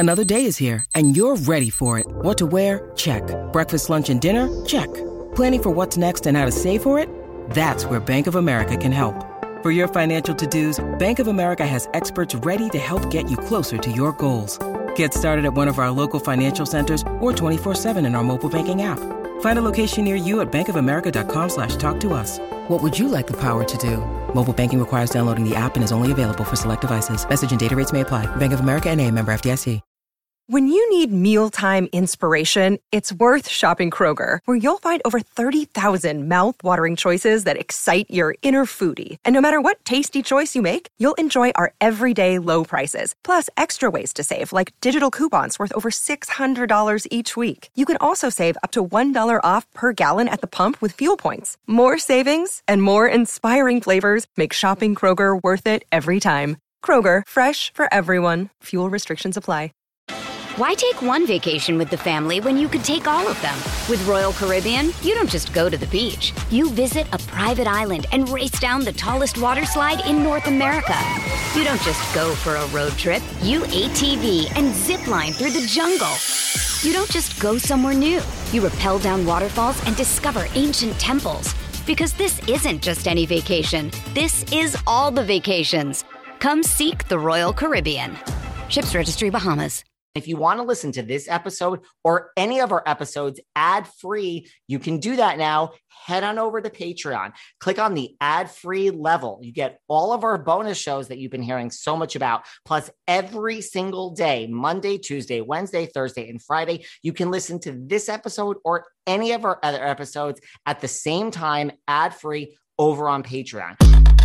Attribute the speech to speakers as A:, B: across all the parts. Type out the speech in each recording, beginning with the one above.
A: Another day is here, and you're ready for it. What to wear? Check. Breakfast, lunch, and dinner? Check. Planning for what's next and how to save for it? That's where Bank of America can help. For your financial to-dos, Bank of America has experts ready to help get you closer to your goals. Get started at one of our local financial centers or 24/7 in our mobile banking app. Find a location near you at bankofamerica.com/talktous. What would you like the power to do? Mobile banking requires downloading the app and is only available for select devices. Message and data rates may apply. Bank of America N.A., member FDIC.
B: When you need mealtime inspiration, it's worth shopping Kroger, where you'll find over 30,000 mouth-watering choices that excite your inner foodie. And no matter what tasty choice you make, you'll enjoy our everyday low prices, plus extra ways to save, like digital coupons worth over $600 each week. You can also save up to $1 off per gallon at the pump with fuel points. More savings and more inspiring flavors make shopping Kroger worth it every time. Kroger, fresh for everyone. Fuel restrictions apply.
C: Why take one vacation with the family when you could take all of them? With Royal Caribbean, you don't just go to the beach. You visit a private island and race down the tallest water slide in North America. You don't just go for a road trip. You ATV and zip line through the jungle. You don't just go somewhere new. You rappel down waterfalls and discover ancient temples. Because this isn't just any vacation. This is all the vacations. Come seek the Royal Caribbean. Ships Registry, Bahamas.
D: If you want to listen to this episode or any of our episodes ad-free, you can do that now. Head on over to Patreon. Click on the ad-free level. You get all of our bonus shows that you've been hearing so much about. Plus, every single day, Monday, Tuesday, Wednesday, Thursday, and Friday, you can listen to this episode or any of our other episodes at the same time, ad-free, over on Patreon.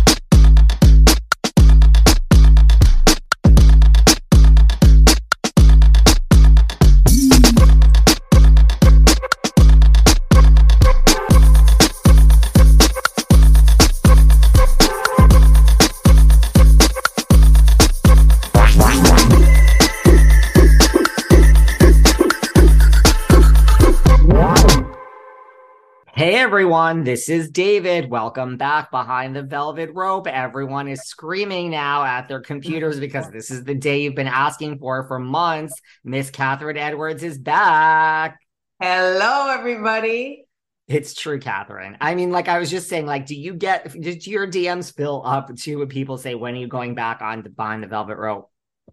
D: Hey everyone, this is David. Welcome back behind the velvet rope. Everyone is screaming now at their computers because this is the day you've been asking for months. Miss Catherine Edwards is back.
E: Hello, everybody.
D: It's true, Catherine. I mean, like I was just saying, like, did your DMs fill up too when people say, when are you going back on behind the velvet rope?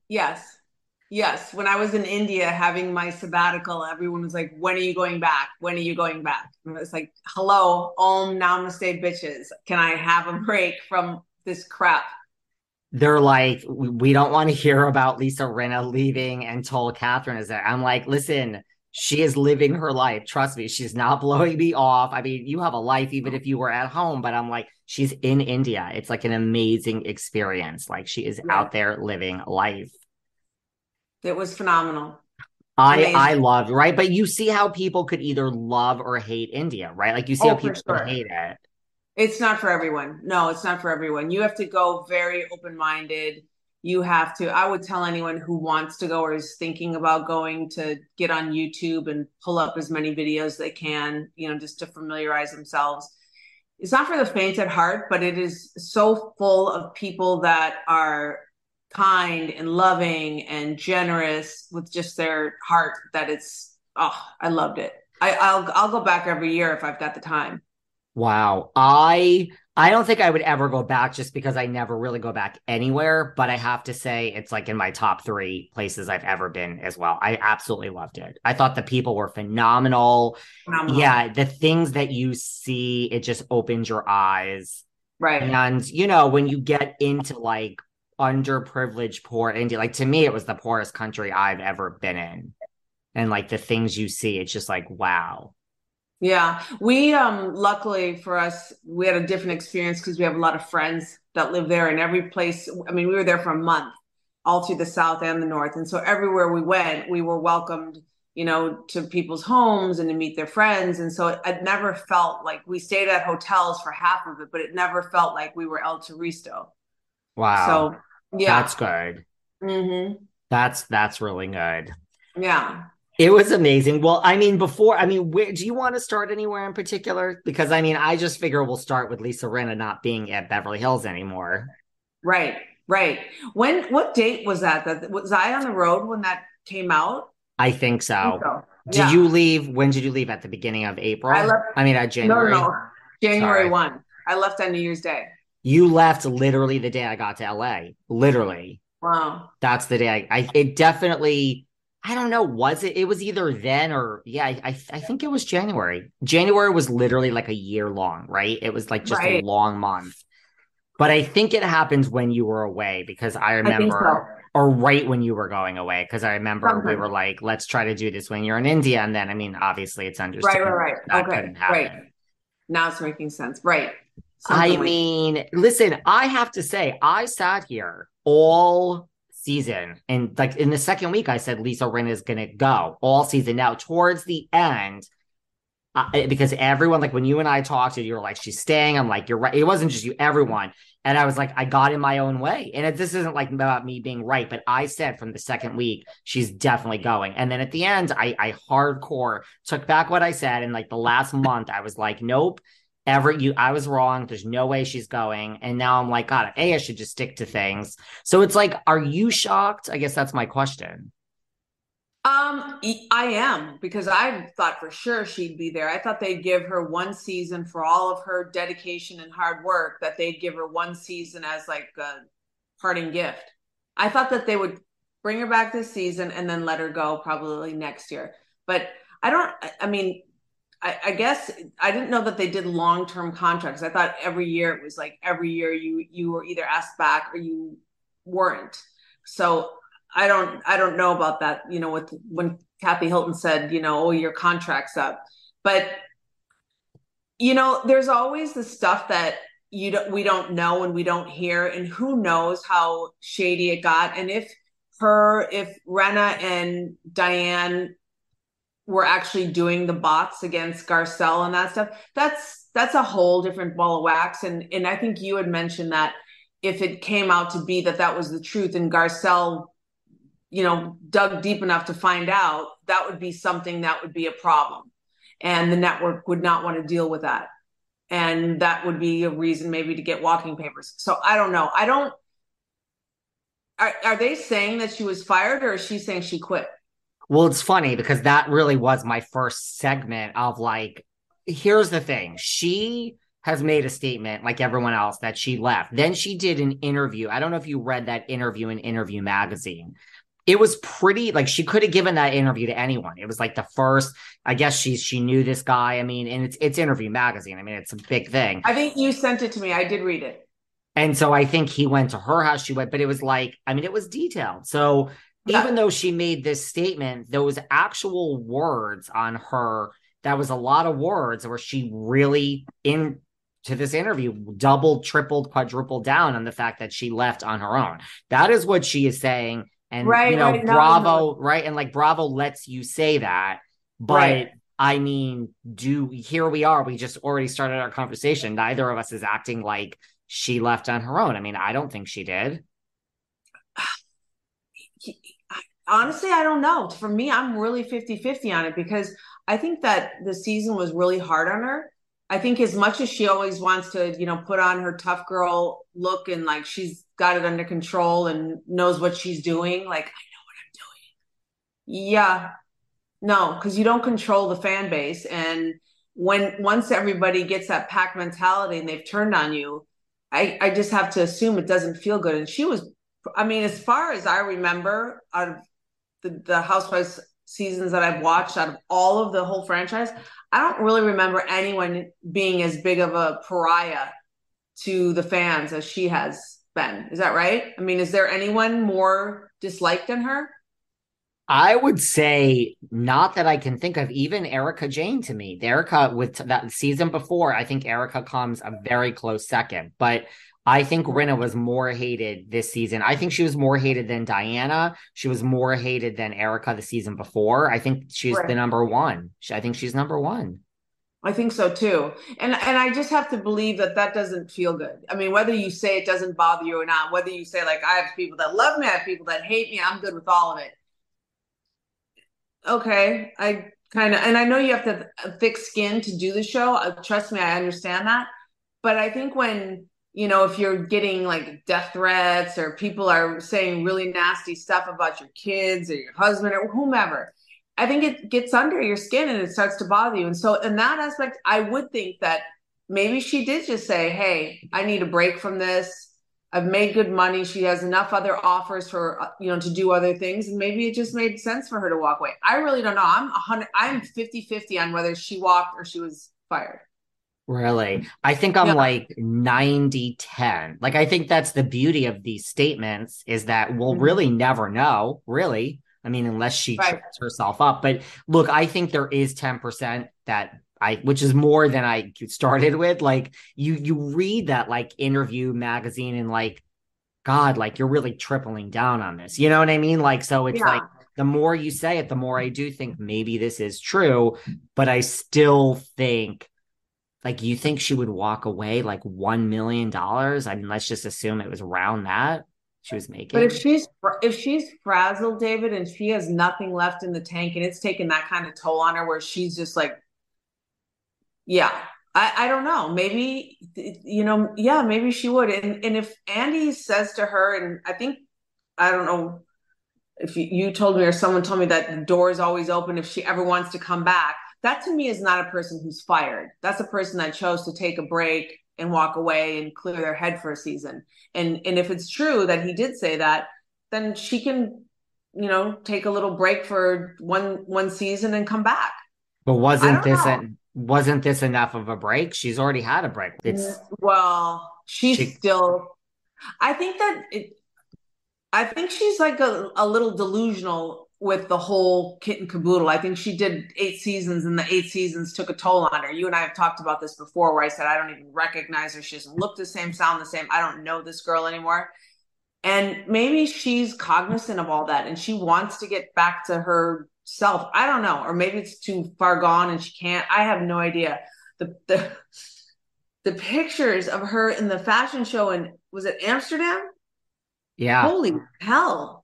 E: Yes. When I was in India having my sabbatical, everyone was like, when are you going back? When are you going back? And I was like, hello, Om Namaste, bitches. Can I have a break from this crap?
D: They're like, we don't want to hear about Lisa Rinna leaving until Catherine is there. I'm like, listen, she is living her life. Trust me, she's not blowing me off. I mean, you have a life even if you were at home, but I'm like, she's in India. It's like an amazing experience. Like she is out there living life.
E: It was phenomenal.
D: I loved, right? But you see how people could either love or hate India, right? Like you see how people could hate it.
E: It's not for everyone. No, it's not for everyone. You have to go very open-minded. You have to, I would tell anyone who wants to go or is thinking about going to get on YouTube and pull up as many videos as they can, just to familiarize themselves. It's not for the faint at heart, but it is so full of people that are kind and loving and generous with just their heart that I loved it. I'll go back every year if I've got the time.
D: Wow. I don't think I would ever go back just because I never really go back anywhere, but I have to say it's like in my top 3 places I've ever been as well. I absolutely loved it. I thought the people were phenomenal. Yeah, the things that you see, it just opens your eyes.
E: Right.
D: And, when you get into like underprivileged poor India, like to me, it was the poorest country I've ever been in. And like the things you see, it's just like, wow.
E: Yeah, we luckily for us, we had a different experience because we have a lot of friends that live there, and every place. I mean, we were there for a month, all through the South and the North, and so everywhere we went, we were welcomed, to people's homes and to meet their friends, and so it never felt like we stayed at hotels for half of it, but it never felt like we were El Turisto.
D: Wow,
E: so yeah,
D: that's good.
E: Mm-hmm.
D: That's really good.
E: Yeah.
D: It was amazing. Well, where do you want to start anywhere in particular? Because, I just figure we'll start with Lisa Rinna not being at Beverly Hills anymore.
E: Right. What date was that? Was I on the road when that came out.
D: I think so.
E: Yeah.
D: When did you leave? At the beginning of April?
E: I left.
D: At January?
E: No. January
D: Sorry.
E: 1. I left on New Year's Day.
D: You left literally the day I got to LA. Literally.
E: Wow.
D: That's the day it definitely, I don't know, was it? It was either then or, yeah, I think it was January. January was literally like a year long, right? It was like just a long month. But I think it happens when you were away, because I remember, or right when you were going away, because I remember we were like, let's try to do this when you're in India. And then, I mean, obviously it's understood.
E: Right.
D: That couldn't happen.
E: Right. Now it's making sense. Right.
D: Listen, I have to say, I sat here all season, and like in the second week, I said Lisa Rinna is going to go all season. Now, towards the end, because everyone, like when you and I talked, you were like, she's staying. I'm like, you're right. It wasn't just you, everyone. And I was like, I got in my own way. And this isn't like about me being right, but I said from the second week, she's definitely going. And then at the end, I hardcore took back what I said. And like the last month, I was like, nope, I was wrong. There's no way she's going. And now I'm like, God, I should just stick to things. So it's like, are you shocked? I guess that's my question.
E: I am, because I thought for sure she'd be there. I thought they'd give her one season for all of her dedication and hard work, that they'd give her one season as like a parting gift. I thought that they would bring her back this season and then let her go probably next year. But I guess I didn't know that they did long-term contracts. I thought every year it was like every year you were either asked back or you weren't. So I don't know about that, when Kathy Hilton said, oh, your contract's up. But, there's always the stuff that we don't know and we don't hear, and who knows how shady it got. And if Rinna and Diane were actually doing the bots against Garcelle and that stuff, that's a whole different ball of wax. And I think you had mentioned that if it came out to be that was the truth and Garcelle, dug deep enough to find out, that would be something that would be a problem. And the network would not want to deal with that. And that would be a reason maybe to get walking papers. So I don't know. Are they saying that she was fired, or is she saying she quit?
D: Well, it's funny because that really was my first segment of like, here's the thing. She has made a statement like everyone else that she left. Then she did an interview. I don't know if you read that interview in Interview Magazine. It was pretty, like, she could have given that interview to anyone. It was like the first, I guess she knew this guy. I mean, and it's Interview Magazine. I mean, it's a big thing.
E: I think you sent it to me. I did read it.
D: And so I think he went to her house. She went, but it was like, I mean, it was detailed. So even though she made this statement, those actual words on her, that was a lot of words where she really, into this interview, doubled, tripled, quadrupled down on the fact that she left on her own. That is what she is saying. And, Bravo, right? And like Bravo lets you say that. But I mean, here we are. We just already started our conversation. Neither of us is acting like she left on her own. I mean, I don't think she did.
E: Honestly, I don't know. For me, I'm really 50-50 on it, because I think that the season was really hard on her. I think as much as she always wants to, put on her tough girl look and like she's got it under control and knows what she's doing, like, I know what I'm doing. Yeah. No, because you don't control the fan base. And once everybody gets that pack mentality and they've turned on you, I just have to assume it doesn't feel good. And she was, I mean, as far as I remember, out of the Housewives seasons that I've watched, out of all of the whole franchise, I don't really remember anyone being as big of a pariah to the fans as she has been. Is that right? I mean, is there anyone more disliked than her?
D: I would say not that I can think of. Even Erika Jayne, to me. Erika, with that season before, I think Erika comes a very close second. But I think Rinna was more hated this season. I think she was more hated than Diana. She was more hated than Erika the season before. I think she's the number one. I think she's number one.
E: I think so too. And I just have to believe that doesn't feel good. I mean, whether you say it doesn't bother you or not, whether you say like, I have people that love me, I have people that hate me, I'm good with all of it. Okay. And I know you have to have thick skin to do the show. Trust me, I understand that. But I think when if you're getting like death threats or people are saying really nasty stuff about your kids or your husband or whomever, I think it gets under your skin and it starts to bother you. And so in that aspect, I would think that maybe she did just say, hey, I need a break from this. I've made good money. She has enough other offers for, to do other things. And maybe it just made sense for her to walk away. I really don't know. I'm 50-50 on whether she walked or she was fired.
D: Really? I think I'm like 90-10. Like, I think that's the beauty of these statements is that we'll really never know, really. I mean, unless she trips herself up. But look, I think there is 10% which is more than I started with. Like you read that like interview magazine and like, God, like you're really tripling down on this. You know what I mean? Like, so it's like the more you say it, the more I do think maybe this is true, but I still think like, you think she would walk away like $1 million? I mean, let's just assume it was around that she was making.
E: But if she's frazzled, David, and she has nothing left in the tank and it's taken that kind of toll on her where she's just like, I don't know. Maybe, maybe she would. And if Andy says to her, and I don't know if you told me or someone told me that the door is always open if she ever wants to come back, that to me is not a person who's fired. That's a person that chose to take a break and walk away and clear their head for a season. And if it's true that he did say that, then she can, take a little break for one season and come back.
D: But wasn't this enough of a break? She's already had a break.
E: I think she's like a little delusional with the whole kit and caboodle. I think she did 8 seasons and the 8 seasons took a toll on her. You and I have talked about this before where I said, I don't even recognize her. She doesn't look the same, sound the same. I don't know this girl anymore. And maybe she's cognizant of all that and she wants to get back to herself. I don't know. Or maybe it's too far gone and she can't. I have no idea. The pictures of her in the fashion show was it Amsterdam?
D: Yeah.
E: Holy hell.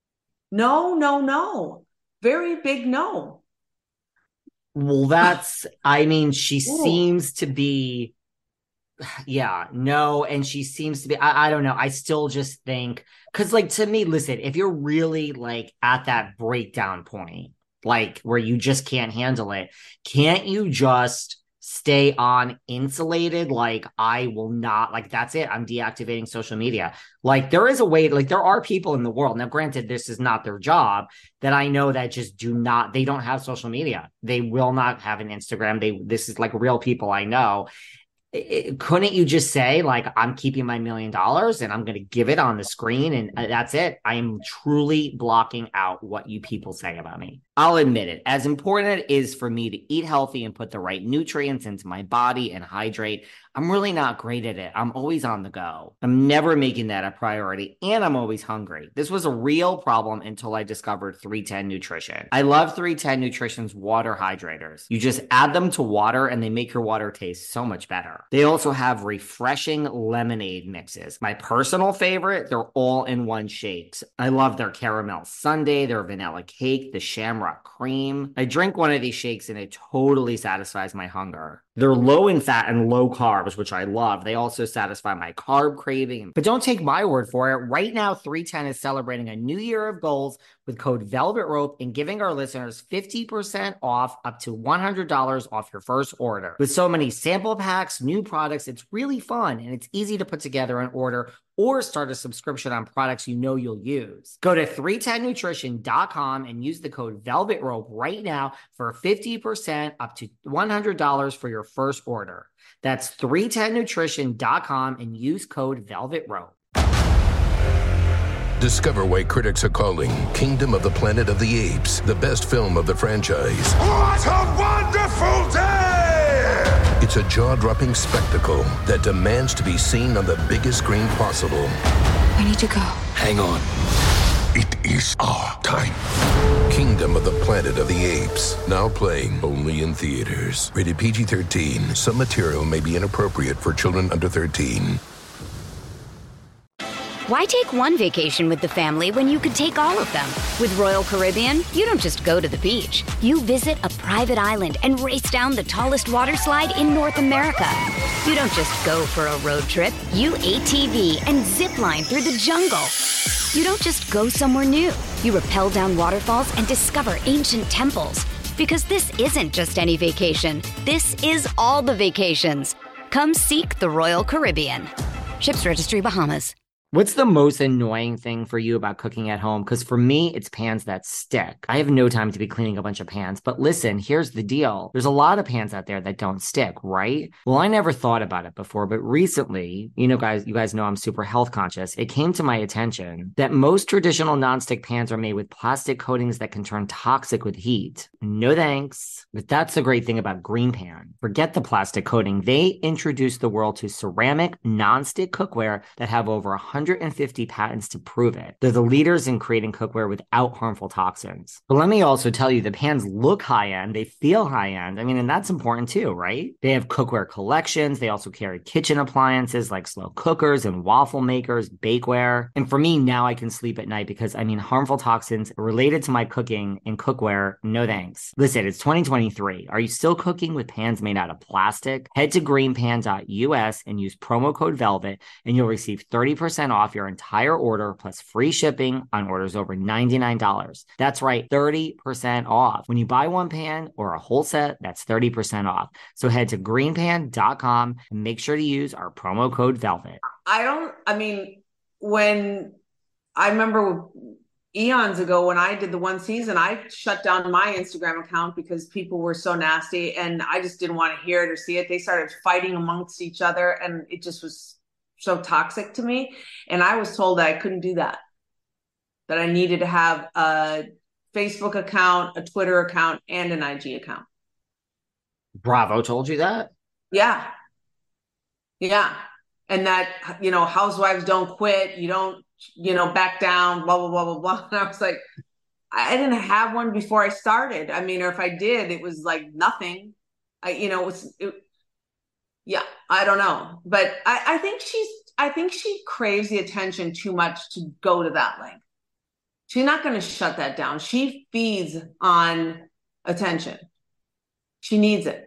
E: No. Very big no.
D: Well, she seems to be, and she seems to be, I don't know. I still just think, because like to me, listen, if you're really like at that breakdown point, like where you just can't handle it, can't you just stay on insulated? Like, I will not, like, that's it. I'm deactivating social media. Like, there is a way, like, there are people in the world. Now, granted, this is not their job, that I know that just they don't have social media. They will not have an Instagram. This is like real people I know. Couldn't you just say, like, I'm keeping my $1 million and I'm going to give it on the screen and that's it? I am truly blocking out what you people say about me. I'll admit it. As important it is for me to eat healthy and put the right nutrients into my body and hydrate, I'm really not great at it. I'm always on the go. I'm never making that a priority, and I'm always hungry. This was a real problem until I discovered 310 Nutrition. I love 310 Nutrition's water hydrators. You just add them to water and they make your water taste so much better. They also have refreshing lemonade mixes. My personal favorite, they're all-in-one shakes. I love their caramel sundae, their vanilla cake, the shamrock cream. I drink one of these shakes and it totally satisfies my hunger. They're low in fat and low carbs, which I love. They also satisfy my carb craving. But don't take my word for it. Right now, 310 is celebrating a new year of goals with code Velvet Rope and giving our listeners 50% off up to $100 off your first order. With so many sample packs, new products, it's really fun and it's easy to put together an order or start a subscription on products you know you'll use. Go to 310nutrition.com and use the code Velvet Rope right now for 50% up to $100 for your first order. That's 310nutrition.com and use code Velvet Rope.
F: Discover why critics are calling Kingdom of the Planet of the Apes the best film of the franchise.
G: What a wonderful day!
F: It's a jaw-dropping spectacle that demands to be seen on the biggest screen possible.
H: We need to go.
F: Hang on.
G: It is our time.
F: Kingdom of the Planet of the Apes. Now playing only in theaters. Rated PG-13. Some material may be inappropriate for children under 13.
C: Why take one vacation with the family when you could take all of them? With Royal Caribbean, you don't just go to the beach. You visit a private island and race down the tallest water slide in North America. You don't just go for a road trip. You ATV and zip line through the jungle. You don't just go somewhere new. You rappel down waterfalls and discover ancient temples. Because this isn't just any vacation. This is all the vacations. Come seek the Royal Caribbean. Ships Registry, Bahamas.
D: What's the most annoying thing for you about cooking at home? Because for me, it's pans that stick. I have no time to be cleaning a bunch of pans. But listen, here's the deal. There's a lot of pans out there that don't stick, right? Well, I never thought about it before, but recently, you guys know I'm super health conscious. It came to my attention that most traditional nonstick pans are made with plastic coatings that can turn toxic with heat. No thanks. But that's the great thing about Green Pan. Forget the plastic coating. They introduced the world to ceramic nonstick cookware that have over 150 patents to prove it. They're the leaders in creating cookware without harmful toxins. But let me also tell you, the pans look high-end. They feel high-end. I mean, and that's important too, right? They have cookware collections. They also carry kitchen appliances like slow cookers and waffle makers, bakeware. And for me, now I can sleep at night because, harmful toxins related to my cooking and cookware, no thanks. Listen, it's 2023. Are you still cooking with pans made out of plastic? Head to greenpan.us and use promo code VELVET and you'll receive 30% off your entire order plus free shipping on orders over $99. That's right, 30% off. When you buy one pan or a whole set, that's 30% off. So head to greenpan.com and make sure to use our promo code VELVET.
E: When I remember eons ago when I did the one season, I shut down my Instagram account because people were so nasty and I just didn't want to hear it or see it. They started fighting amongst each other and it just was so toxic to me. And I was told that I couldn't do that I needed to have a Facebook account, a Twitter account, and an IG account.
D: Bravo told you that?
E: Yeah. And that, housewives don't quit. You don't, back down, blah, blah, blah, blah, blah. And I was like, I didn't have one before I started. Or if I did, it was like nothing. Yeah, I don't know. But I think she craves the attention too much to go to that length. She's not going to shut that down. She feeds on attention. She needs it.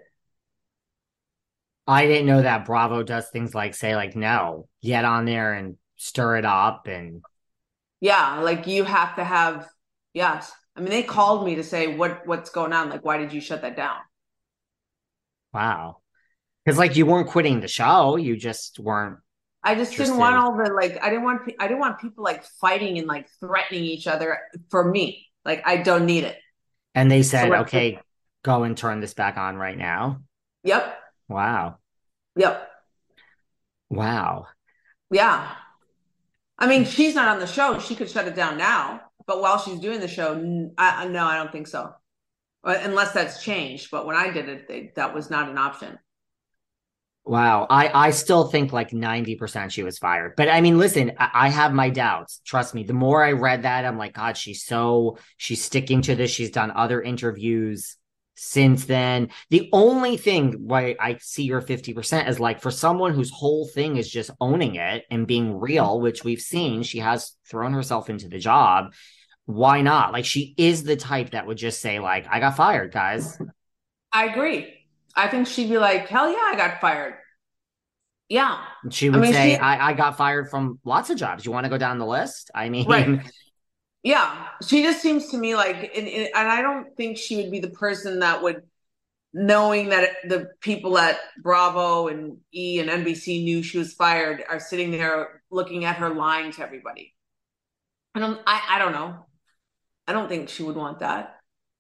D: I didn't know that Bravo does things like say like, no, get on there and stir it up. And
E: yeah, like you have to have, yes. They called me to say what's going on. Like, why did you shut that down?
D: Wow. Because like you weren't quitting the show. You just weren't.
E: I just didn't want all the I didn't want people like fighting and like threatening each other for me. Like, I don't need it.
D: And they said, okay, go and turn this back on right now.
E: Yep.
D: Wow.
E: Yep.
D: Wow.
E: Yeah. She's not on the show. She could shut it down now. But while she's doing the show, no, I don't think so. Unless that's changed. But when I did it, that was not an option.
D: Wow. I still think like 90% she was fired. But listen, I have my doubts. Trust me. The more I read that, I'm like, God, she's sticking to this. She's done other interviews since then. The only thing why I see your 50% is like for someone whose whole thing is just owning it and being real, which we've seen, she has thrown herself into the job. Why not? Like, she is the type that would just say like, I got fired, guys.
E: I agree. I think she'd be like, hell yeah, I got fired. Yeah.
D: She would say, I got fired from lots of jobs. You want to go down the list?
E: Right. Yeah. She just seems to me like, and I don't think she would be the person that would, knowing that the people at Bravo and E! and NBC knew she was fired, are sitting there looking at her lying to everybody. I don't know. I don't think she would want that.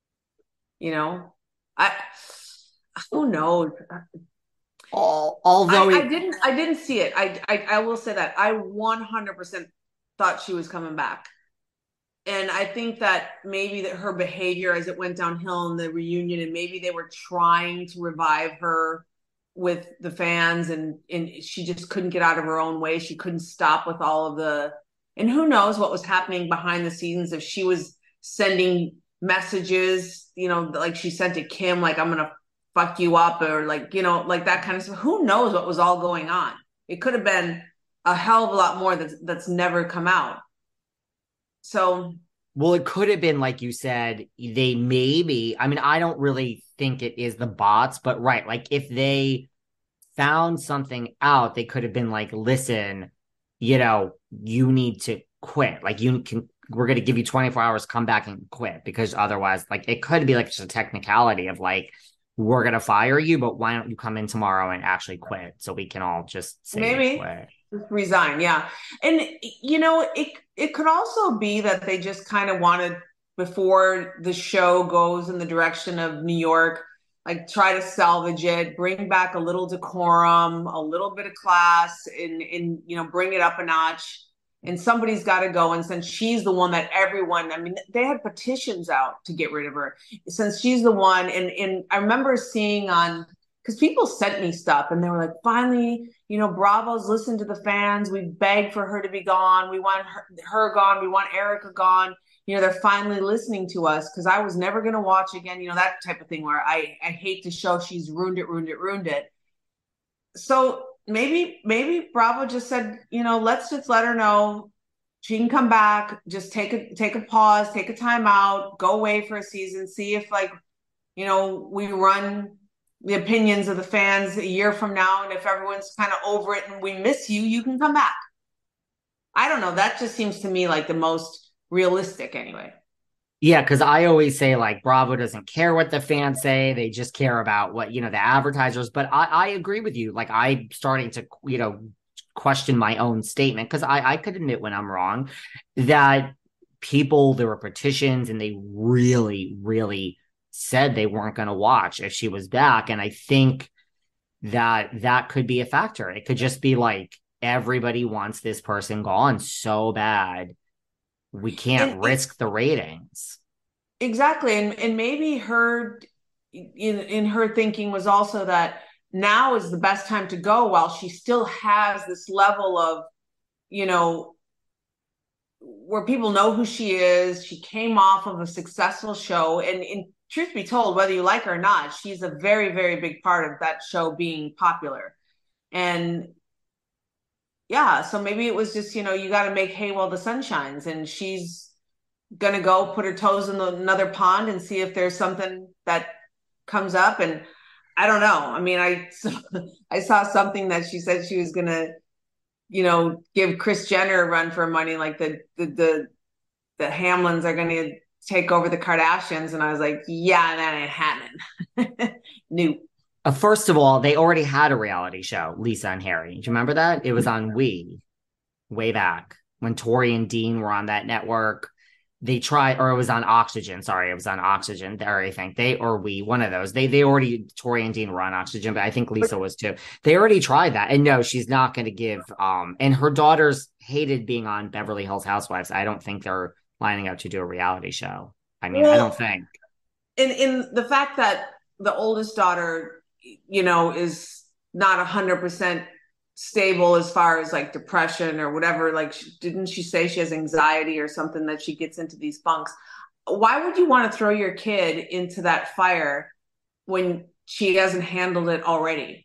E: Who knows?
D: Although
E: I didn't see it. I will say that I 100% thought she was coming back, and I think that maybe that her behavior as it went downhill in the reunion, and maybe they were trying to revive her with the fans, and she just couldn't get out of her own way. She couldn't stop with all of the, and who knows what was happening behind the scenes, if she was sending messages, like she sent to Kim, like, I'm gonna fuck you up, or like, like that kind of stuff. Who knows what was all going on? It could have been a hell of a lot more that's never come out. So,
D: well, it could have been, like you said, they maybe, I mean, I don't really think it is the bots, but right. Like if they found something out, they could have been like, listen, you know, you need to quit. Like we're going to give you 24 hours, come back and quit, because otherwise, like, it could be like just a technicality of like, we're going to fire you, but why don't you come in tomorrow and actually quit so we can all just say
E: maybe
D: quit.
E: Resign. Yeah. And, you know, it could also be that they just kind of wanted, before the show goes in the direction of New York, like try to salvage it, bring back a little decorum, a little bit of class, and you know, bring it up a notch. And somebody's got to go. And since she's the one that everyone, I mean, they had petitions out to get rid of her. Since she's the one, and I remember seeing on, because people sent me stuff and they were like, finally, you know, Bravo's listened to the fans. We begged for her to be gone. We want her gone. We want Erica gone. You know, they're finally listening to us, because I was never going to watch again. You know, that type of thing where I hate the show. She's ruined it. So maybe Bravo just said, you know, let's just let her know she can come back. Just take a pause, take a time out, go away for a season, see if, like, you know, we run the opinions of the fans a year from now, and if everyone's kind of over it and we miss you, you can come back. I don't know. That just seems to me like the most realistic anyway.
D: Yeah, because I always say, like, Bravo doesn't care what the fans say. They just care about what, you know, the advertisers. But I agree with you. Like, I'm starting to, you know, question my own statement, because I could admit when I'm wrong, that there were petitions and they really, really said they weren't going to watch if she was back. And I think that could be a factor. It could just be like, everybody wants this person gone so bad. We can't risk the ratings.
E: Exactly. And maybe her, in her thinking, was also that now is the best time to go while she still has this level of, you know, where people know who she is. She came off of a successful show. And truth be told, whether you like her or not, she's a very, very big part of that show being popular. And yeah, so maybe it was just, you know, you got to make hay while the sun shines, and she's going to go put her toes in another pond and see if there's something that comes up. And I don't know. I mean, I saw something that she said she was going to, you know, give Kris Jenner a run for money, like the Hamlins are going to take over the Kardashians. And I was like, yeah, that ain't happening. Nope.
D: First of all, they already had a reality show, Lisa and Harry. Do you remember that? It was on We way back when Tori and Dean were on that network. They tried, or it was on Oxygen. Sorry, it was on Oxygen. There, I think one of those. They already, Tori and Dean were on Oxygen, but I think Lisa was too. They already tried that, and no, she's not going to give. And her daughters hated being on Beverly Hills Housewives. I don't think they're lining up to do a reality show. I mean, I don't think.
E: In the fact that the oldest daughter, you know, is not 100% stable as far as like depression or whatever. Like, didn't she say she has anxiety or something, that she gets into these funks? Why would you want to throw your kid into that fire when she hasn't handled it already?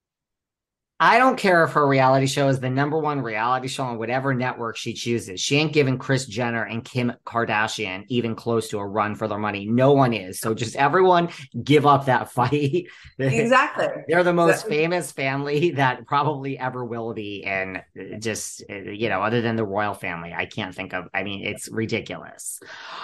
D: I don't care if her reality show is the number one reality show on whatever network she chooses. She ain't giving Kris Jenner and Kim Kardashian even close to a run for their money. No one is. So just everyone give up that fight.
E: Exactly.
D: They're the most famous family that probably ever will be. And just, you know, other than the royal family, I can't think of, I mean, it's ridiculous.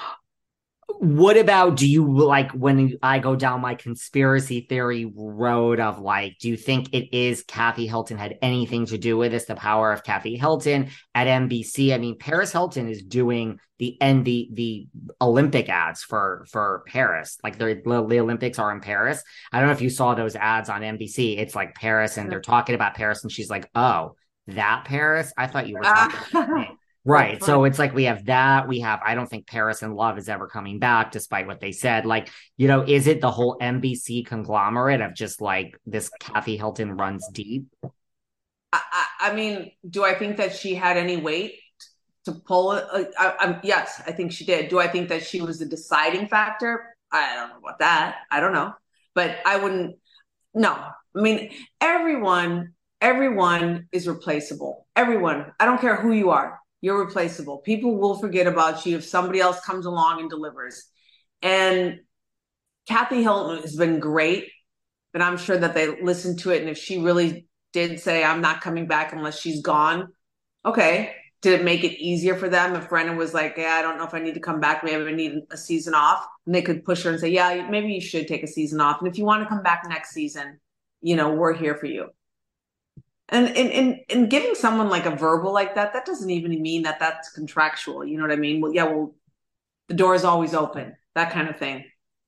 D: What about, do you, like, when I go down my conspiracy theory road of, like, do you think it is Kathy Hilton had anything to do with this? The power of Kathy Hilton at NBC. I mean, Paris Hilton is doing the Olympic ads for Paris. Like, the Olympics are in Paris. I don't know if you saw those ads on NBC. It's like Paris, and they're talking about Paris, and she's like, oh, that Paris? I thought you were talking about me. Right. So it's like we have, I don't think Paris in Love is ever coming back, despite what they said. Like, you know, is it the whole NBC conglomerate of just like this Kathy Hilton runs deep?
E: I mean, do I think that she had any weight to pull it? Yes, I think she did. Do I think that she was the deciding factor? I don't know about that. I don't know. But I wouldn't, no. I mean, everyone everyone is replaceable. Everyone. I don't care who you are. You're replaceable. People will forget about you if somebody else comes along and delivers. And Kathy Hilton has been great, but I'm sure that they listened to it. And if she really did say, I'm not coming back unless she's gone, okay. Did it make it easier for them if Brennan was like, yeah, I don't know if I need to come back. Maybe I need a season off. And they could push her and say, yeah, maybe you should take a season off. And if you want to come back next season, we're here for you. And giving someone like a verbal like that, that doesn't even mean that that's contractual. You know what I mean? Well, the door is always open, that kind of thing.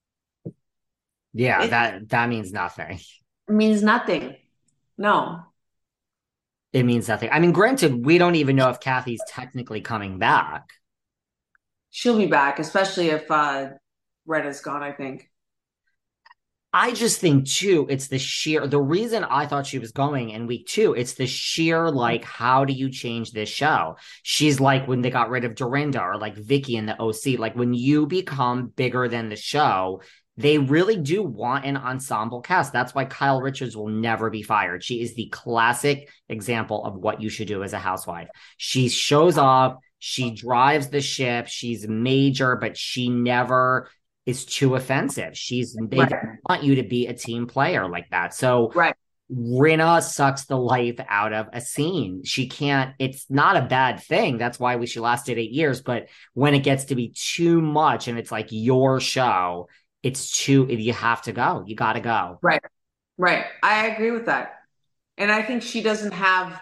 D: Yeah, that means nothing.
E: It means nothing. No.
D: It means nothing. I mean, granted, we don't even know if Kathy's technically coming back.
E: She'll be back, especially if Retta's gone, I think.
D: I just think, too, it's the reason I thought she was going in week 2, it's the sheer, like, how do you change this show? She's like when they got rid of Dorinda or like Vicky in the OC, like when you become bigger than the show, they really do want an ensemble cast. That's why Kyle Richards will never be fired. She is the classic example of what you should do as a housewife. She shows up, she drives the ship, she's major, but she never is too offensive. They don't want you to be a team player like that. So Rinna sucks the life out of a scene. She can't, it's not a bad thing. That's why she lasted 8 years. But when it gets to be too much and it's like your show, you have to go. You got to go.
E: Right. I agree with that. And I think she doesn't have,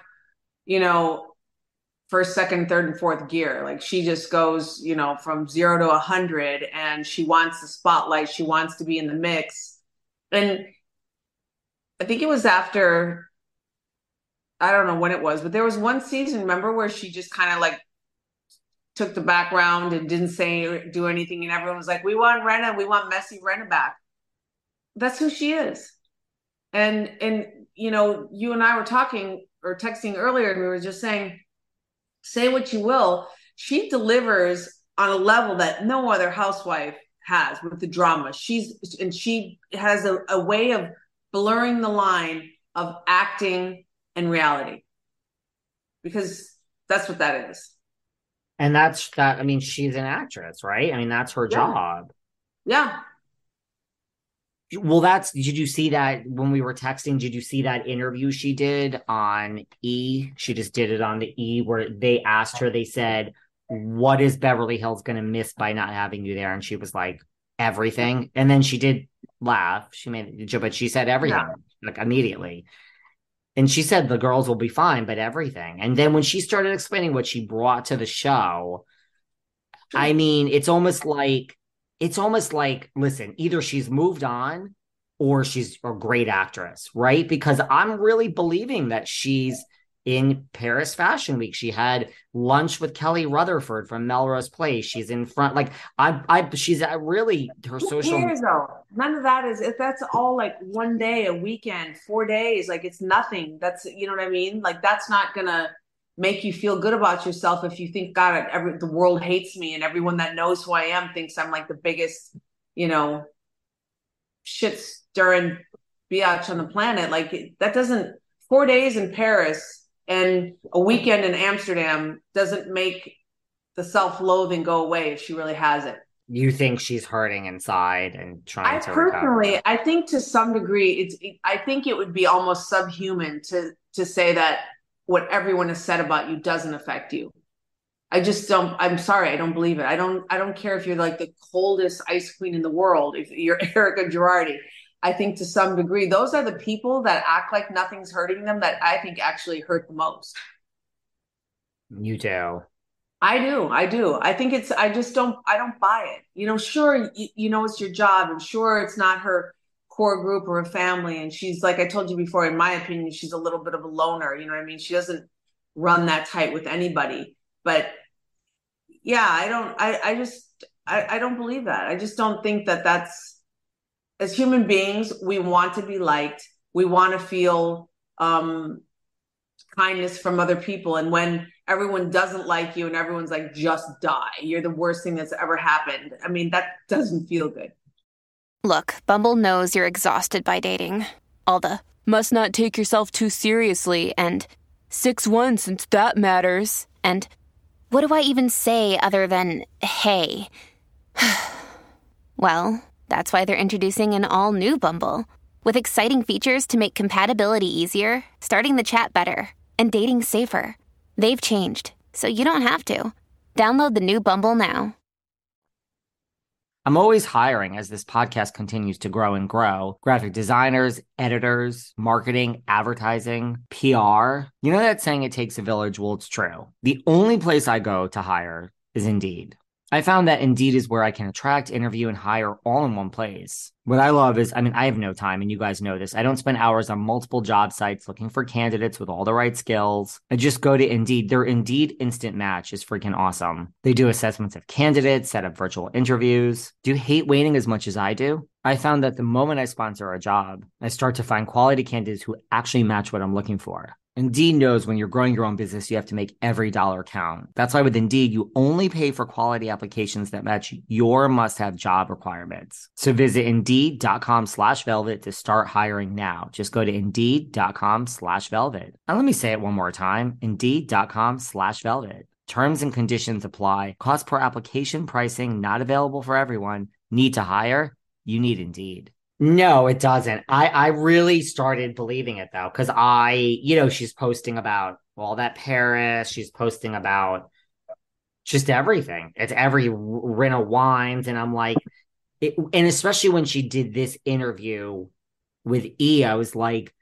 E: first, second, third, and fourth gear. Like she just goes, from 0 to 100 and she wants the spotlight. She wants to be in the mix. And I think it was after, I don't know when it was, but there was one season, remember, where she just kind of like took the background and didn't do anything. And everyone was like, we want Rinna. We want messy Rinna back. That's who she is. And you and I were talking or texting earlier, and we were just saying, say what you will. She delivers on a level that no other housewife has with the drama. She has a way of blurring the line of acting and reality, because that's what that is.
D: And that's that. I mean, she's an actress, right? I mean, that's her job.
E: Yeah.
D: Well, did you see that when we were texting? Did you see that interview she did on E? She just did it on the E, where they asked her, they said, what is Beverly Hills going to miss by not having you there? And she was like, everything. And then she did laugh. She made the joke, but she said everything, like immediately. And she said the girls will be fine, but everything. And then when she started explaining what she brought to the show, I mean, it's almost like, listen, either she's moved on or she's a great actress, right? Because I'm really believing that she's in Paris Fashion Week. She had lunch with Kelly Rutherford from Melrose Place. She's in front, like she's really her social.
E: Who cares, though? None of that if that's all like one day, a weekend, 4 days, like it's nothing. That's, you know what I mean? Like that's not gonna make you feel good about yourself if you think, God, the world hates me and everyone that knows who I am thinks I'm like the biggest, shit stirring biatch on the planet. Like that doesn't, 4 days in Paris and a weekend in Amsterdam doesn't make the self-loathing go away if she really has it.
D: You think she's hurting inside and trying to
E: recover? I think to some degree, I think it would be almost subhuman to say that what everyone has said about you doesn't affect you. I'm sorry. I don't believe it. I don't care if you're like the coldest ice queen in the world, if you're Erica Girardi. I think to some degree, those are the people that act like nothing's hurting them that I think actually hurt the most.
D: You do.
E: I do. I think I don't buy it. Sure, it's your job, and sure, it's not her core group or a family. And she's, like I told you before, in my opinion, she's a little bit of a loner. You know what I mean? She doesn't run that tight with anybody. But yeah, I don't believe that. I just don't think that that's, as human beings, we want to be liked. We want to feel kindness from other people. And when everyone doesn't like you and everyone's like, just die, you're the worst thing that's ever happened. I mean, that doesn't feel good.
H: Look, Bumble knows you're exhausted by dating. All the, must not take yourself too seriously, and 6'1" since that matters, and
C: what do I even say other than, hey? Well, that's why they're introducing an all-new Bumble, with exciting features to make compatibility easier, starting the chat better, and dating safer. They've changed, so you don't have to. Download the new Bumble now.
D: I'm always hiring as this podcast continues to grow and grow. Graphic designers, editors, marketing, advertising, PR. You know that saying, it takes a village? Well, it's true. The only place I go to hire is Indeed. I found that Indeed is where I can attract, interview, and hire all in one place. What I love is, I have no time, and you guys know this. I don't spend hours on multiple job sites looking for candidates with all the right skills. I just go to Indeed. Their Indeed Instant Match is freaking awesome. They do assessments of candidates, set up virtual interviews. Do you hate waiting as much as I do? I found that the moment I sponsor a job, I start to find quality candidates who actually match what I'm looking for. Indeed knows when you're growing your own business, you have to make every dollar count. That's why with Indeed, you only pay for quality applications that match your must-have job requirements. So visit Indeed.com/velvet to start hiring now. Just go to Indeed.com/velvet. And let me say it one more time, Indeed.com/velvet. Terms and conditions apply. Cost per application pricing not available for everyone. Need to hire? You need Indeed. No, it doesn't. I really started believing it though, because she's posting about all that Paris. She's posting about just everything. It's every Rinna Wines. And I'm like, and especially when she did this interview with E, I was like,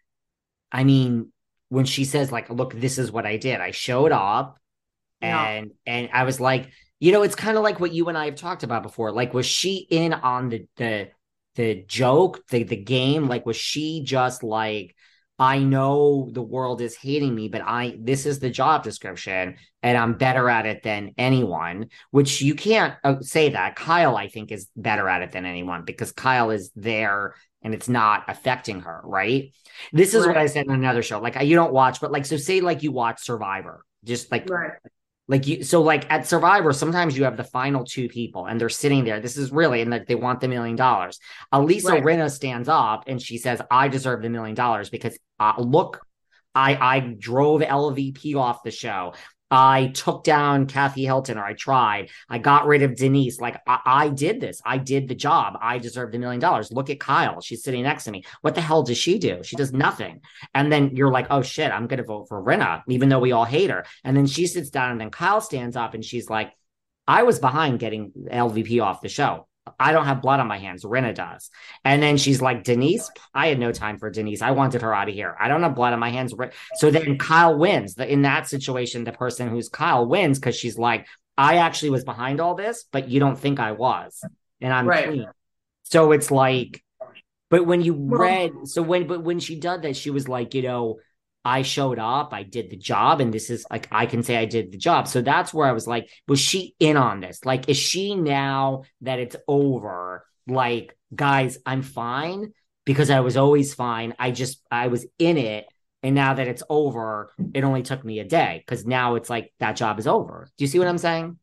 D: when she says like, look, this is what I did. I showed up and I was like, it's kind of like what you and I have talked about before. Like, was she in on the joke, the game? Like, was she just like, I know the world is hating me, but this is the job description and I'm better at it than anyone, which you can't say that. Kyle, I think, is better at it than anyone because Kyle is there and it's not affecting her, right? This is what I said in another show. Like, you don't watch, but like, so say like you watch Survivor, just like, so like at Survivor, sometimes you have the final two people and they're sitting there. This is really, and like they want the $1 million. Elisa Rinna stands up and she says, I deserve the $1 million because look, I drove LVP off the show. I took down Kathy Hilton, or I tried. I got rid of Denise. Like, I did this. I did the job. I deserve the $1 million. Look at Kyle. She's sitting next to me. What the hell does she do? She does nothing. And then you're like, oh, shit, I'm going to vote for Rinna, even though we all hate her. And then she sits down, and then Kyle stands up, and she's like, I was behind getting LVP off the show. I don't have blood on my hands. Rinna does. And then she's like, Denise, I had no time for Denise. I wanted her out of here. I don't have blood on my hands. So then Kyle wins. In that situation, the person who's Kyle wins because she's like, I actually was behind all this, but you don't think I was. And I'm clean. So it's like, but when you when she did that, she was like, I showed up, I did the job, and this is like, I can say I did the job. So that's where I was like, was she in on this? Like, is she, now that it's over, like, guys, I'm fine because I was always fine. I was in it. And now that it's over, it only took me a day because now it's like that job is over. Do you see what I'm saying?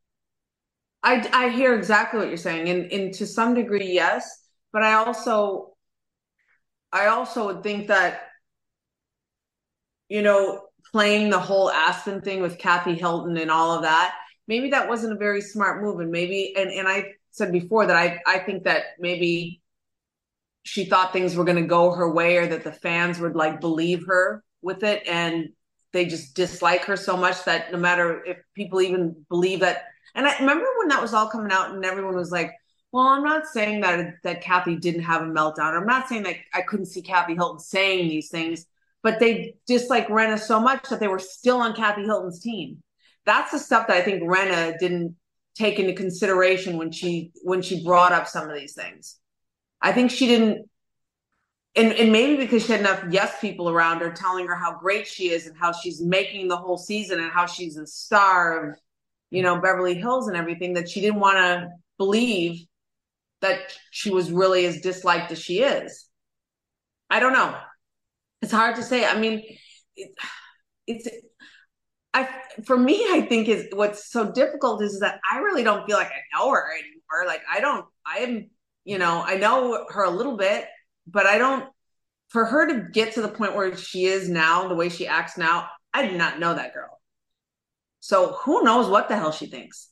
E: I hear exactly what you're saying. And to some degree, yes. But I also would think that, playing the whole Aspen thing with Kathy Hilton and all of that, maybe that wasn't a very smart move. And maybe, and I said before that I think that maybe she thought things were going to go her way, or that the fans would like believe her with it. And they just dislike her so much that no matter if people even believe that. And I remember when that was all coming out and everyone was like, well, I'm not saying that Kathy didn't have a meltdown. I'm not saying that I couldn't see Kathy Hilton saying these things, but they dislike Rinna so much that they were still on Kathy Hilton's team. That's the stuff that I think Rinna didn't take into consideration when she brought up some of these things. I think she didn't, and maybe because she had enough yes people around her telling her how great she is and how she's making the whole season and how she's a star of, Beverly Hills and everything, that she didn't want to believe that she was really as disliked as she is. I don't know. It's hard to say. I mean, for me, I think is what's so difficult is that I really don't feel like I know her anymore. Like I know her a little bit, but I don't for her to get to the point where she is now, the way she acts now, I did not know that girl. So who knows what the hell she thinks?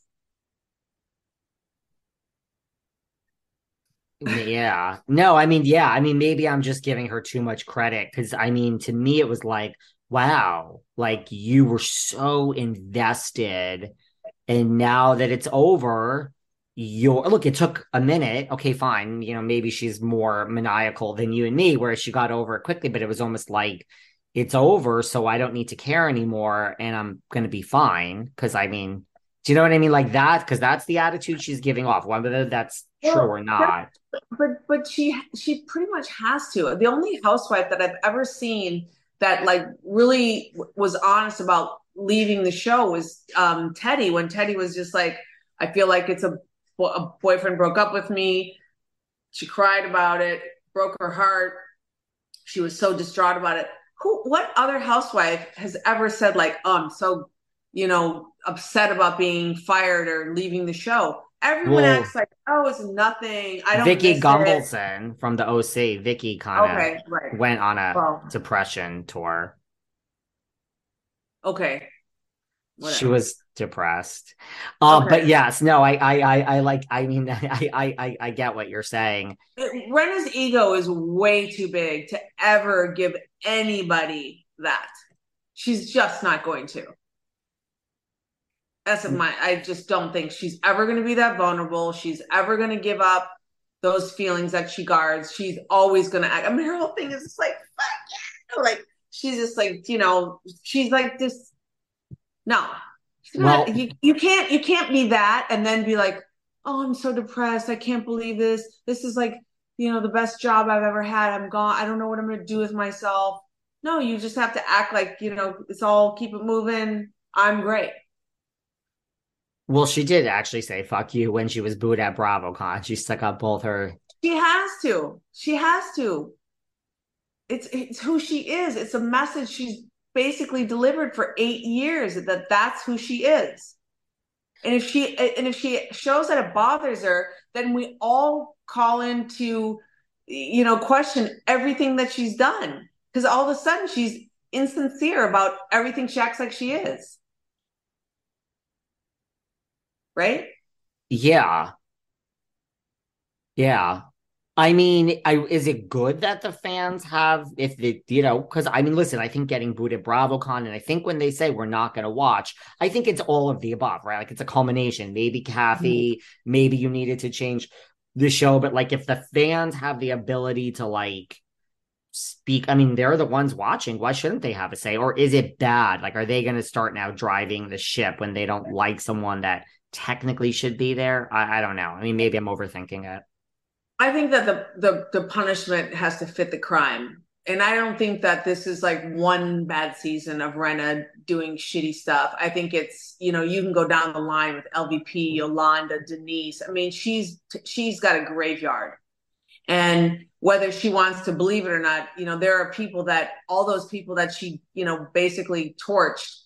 D: Yeah. No, I mean, yeah. I mean, maybe I'm just giving her too much credit because I mean, to me, it was like, wow, like you were so invested. And now that it's over, look, it took a minute. Okay, fine. You know, maybe she's more maniacal than you and me, where she got over it quickly, but it was almost like it's over, so I don't need to care anymore, and I'm gonna be fine. Because I mean, do you know what I mean? Like that, because that's the attitude she's giving off, whether that's true or not.
E: But she pretty much has to. The only housewife that I've ever seen that like really was honest about leaving the show was Teddi, when Teddi was just like, I feel like it's a boyfriend broke up with me. She cried about it, broke her heart. She was so distraught about it. What other housewife has ever said like, oh, I'm so, upset about being fired or leaving the show? Everyone acts like, oh, it's nothing. I don't.
D: Vicki Gunvalson from the OC. Vicki kind of went on a depression tour.
E: Okay. Whatever.
D: She was depressed. But yes, no, I mean, I get what you're saying.
E: Rena's ego is way too big to ever give anybody that. She's just not going to. I just don't think she's ever going to be that vulnerable. She's ever going to give up those feelings that she guards. She's always going to act. I mean, her whole thing is just like, fuck yeah. Like, she's just like, she's like this. No, you can't be that and then be like, oh, I'm so depressed. I can't believe this. This is like, the best job I've ever had. I'm gone. I don't know what I'm going to do with myself. No, you just have to act like, it's all, keep it moving. I'm great.
D: Well, she did actually say fuck you when she was booed at BravoCon. She stuck up both her.
E: She has to. It's who she is. It's a message she's basically delivered for 8 years that's who she is. And if she shows that it bothers her, then we all call in to, question everything that she's done. Because all of a sudden she's insincere about everything she acts like she is. Right?
D: Yeah. Yeah. I mean, is it good that the fans have, because I mean, listen, I think getting booed at BravoCon, and I think when they say we're not going to watch, I think it's all of the above, right? Like it's a culmination. Maybe Kathy, maybe you needed to change the show, but like if the fans have the ability to like speak, I mean, they're the ones watching. Why shouldn't they have a say? Or is it bad? Like, are they going to start now driving the ship when they don't like someone that technically should be there? I don't know. I mean, maybe I'm overthinking it.
E: I think that the punishment has to fit the crime. And I don't think that this is like one bad season of Rena doing shitty stuff. I think it's, you can go down the line with LVP, Yolanda, Denise. I mean, she's got a graveyard. And whether she wants to believe it or not, there are people all those people that she, basically torched.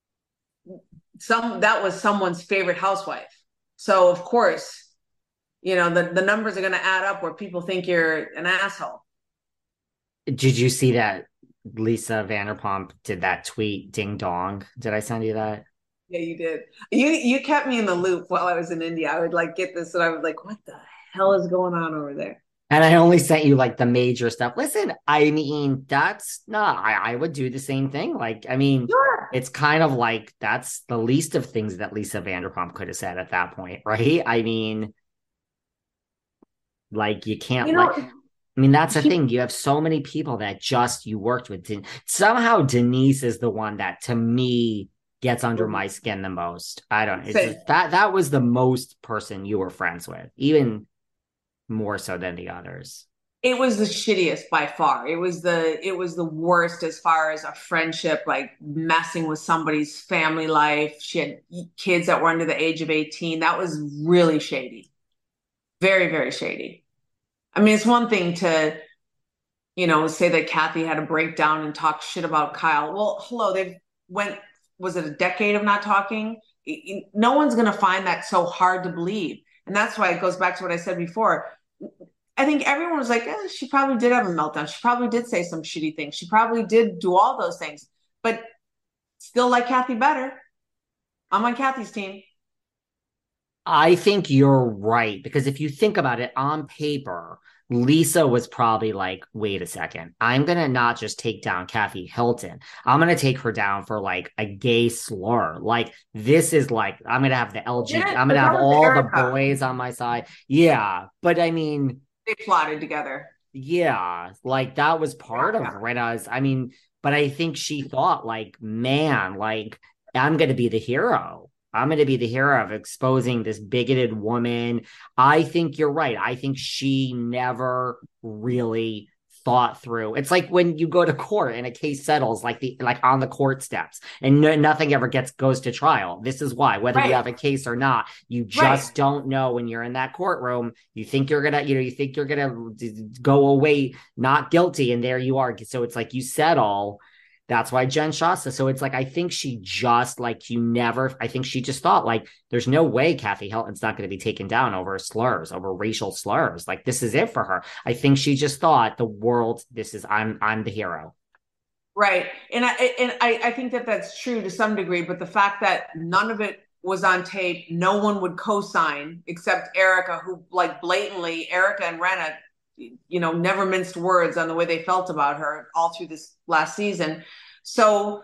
E: That was someone's favorite housewife. So of course, the numbers are going to add up where people think you're an asshole.
D: Did you see that Lisa Vanderpump did that tweet, ding dong? Did I send you that?
E: Yeah, you did. You kept me in the loop while I was in India. I would like get this and I was like, what the hell is going on over there?
D: And I only sent you like the major stuff. Listen, I mean, that's not, I would do the same thing. Like, I mean, sure. It's kind of like, that's the least of things that Lisa Vanderpump could have said at that point, right? I mean, like you can't I mean, that's the thing. You have so many people that you worked with. Somehow Denise is the one that to me gets under my skin the most. I don't know. That was the most person you were friends with, even more so than the others.
E: It was the shittiest by far. It was the worst as far as a friendship, like messing with somebody's family life. She had kids that were under the age of 18. That was really shady. Very, very shady. I mean, it's one thing to, say that Kathy had a breakdown and talk shit about Kyle. Well, hello, was it a decade of not talking? No one's going to find that so hard to believe. And that's why it goes back to what I said before. I think everyone was like, she probably did have a meltdown. She probably did say some shitty things. She probably did do all those things, but still like Kathy better. I'm on Kathy's team.
D: I think you're right, because if you think about it on paper, Lisa was probably like, wait a second, I'm going to not just take down Kathy Hilton. I'm going to take her down for like a gay slur. Like, this is like, I'm going to have the LGBT, I'm going to have all Erica. The boys on my side. Yeah. But I mean,
E: they plotted together.
D: Yeah. Like, that was part of Rena's, I mean, but I think she thought like, man, like, I'm going to be the hero. I'm going to be the hero of exposing this bigoted woman. I think you're right. I think she never really thought through. It's like when you go to court and a case settles like on the court steps and nothing ever goes to trial. This is why, whether you have a case or not, you just don't know when you're in that courtroom. You think you're going to go away not guilty, and there you are. So it's like you settle. That's why Jen Shasta. So it's like, I think she just I think she just thought like, there's no way Kathy Hilton's not going to be taken down over slurs, over racial slurs. Like, this is it for her. I think she just thought I'm the hero.
E: Right. And I think that that's true to some degree, but the fact that none of it was on tape, no one would co-sign except Erica, who like blatantly, Erica and Rena, never minced words on the way they felt about her all through this last season. So,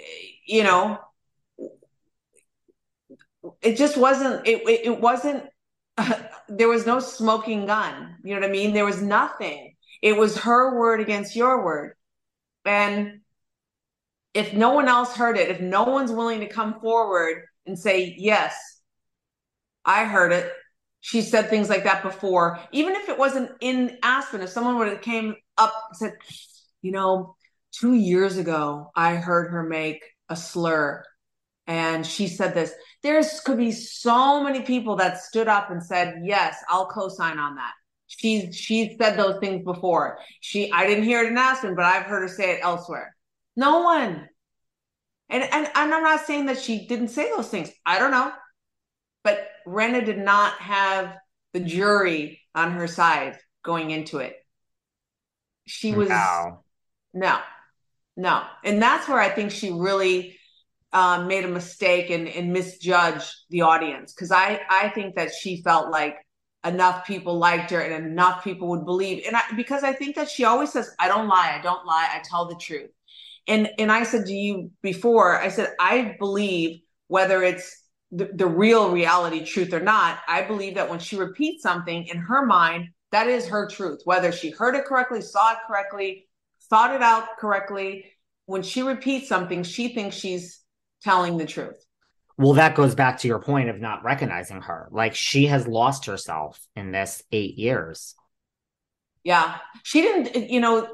E: it just wasn't, it wasn't, there was no smoking gun. You know what I mean? There was nothing. It was her word against your word. And if no one else heard it, if no one's willing to come forward and say, yes, I heard it. She said things like that before, even if it wasn't in Aspen. If someone would have came up and said, 2 years ago, I heard her make a slur and she said this. Could be so many people that stood up and said, yes, I'll co-sign on that. She said those things before. I didn't hear it in Aspen, but I've heard her say it elsewhere. No one. And I'm not saying that she didn't say those things. I don't know. But Rena did not have the jury on her side going into it. She was no. And that's where I think she really made a mistake and misjudged the audience. Because I think that she felt like enough people liked her and enough people would believe. Because I think that she always says, I don't lie, I tell the truth. And I said to you before, I said, I believe whether it's the real reality truth or not, I believe that when she repeats something in her mind, that is her truth. Whether she heard it correctly, saw it correctly, thought it out correctly, when she repeats something, she thinks she's telling the truth.
D: Well, that goes back to your point of not recognizing her. Like, she has lost herself in this 8 years.
E: Yeah. She didn't,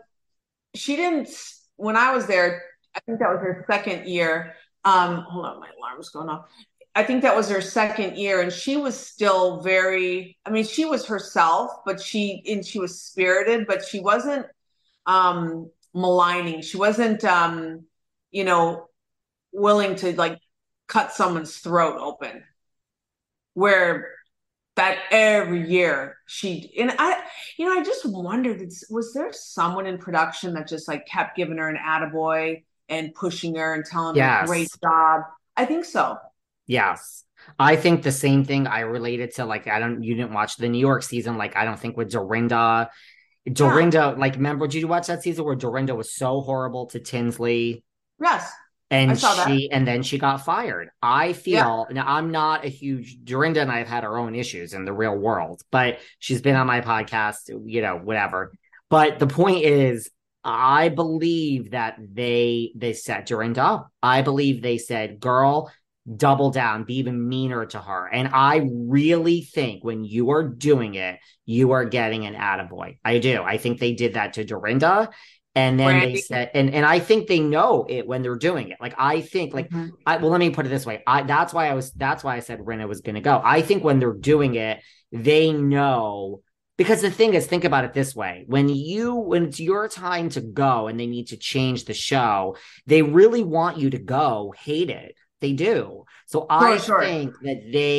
E: when I was there, I think that was her second year. Hold on, my alarm's going off. I think that was her second year, and she was still she was herself, but she was spirited, but she wasn't maligning. She wasn't, willing to like cut someone's throat open. Where that every year I just wondered, was there someone in production that just like kept giving her an attaboy and pushing her and telling her great job? I think so.
D: Yes. I think the same thing I related to, like, you didn't watch the New York season. Like, I don't think with Dorinda, like, remember, did you watch that season where Dorinda was so horrible to Tinsley?
E: Yes.
D: And then she got fired. I feel, now I'm not a huge, Dorinda and I have had our own issues in the real world, but she's been on my podcast, whatever. But the point is, I believe that they set Dorinda up. I believe they said, girl, double down, be even meaner to her. And I really think when you are doing it, you are getting an attaboy. I do. I think they did that to Dorinda. And then Brandy. They said, and I think they know it when they're doing it. Like, I think, like, let me put it this way. That's why I said Rena was going to go. I think when they're doing it, they know, because the thing is, think about it this way. When it's your time to go and they need to change the show, they really want you to go hate it. They do. So I think that they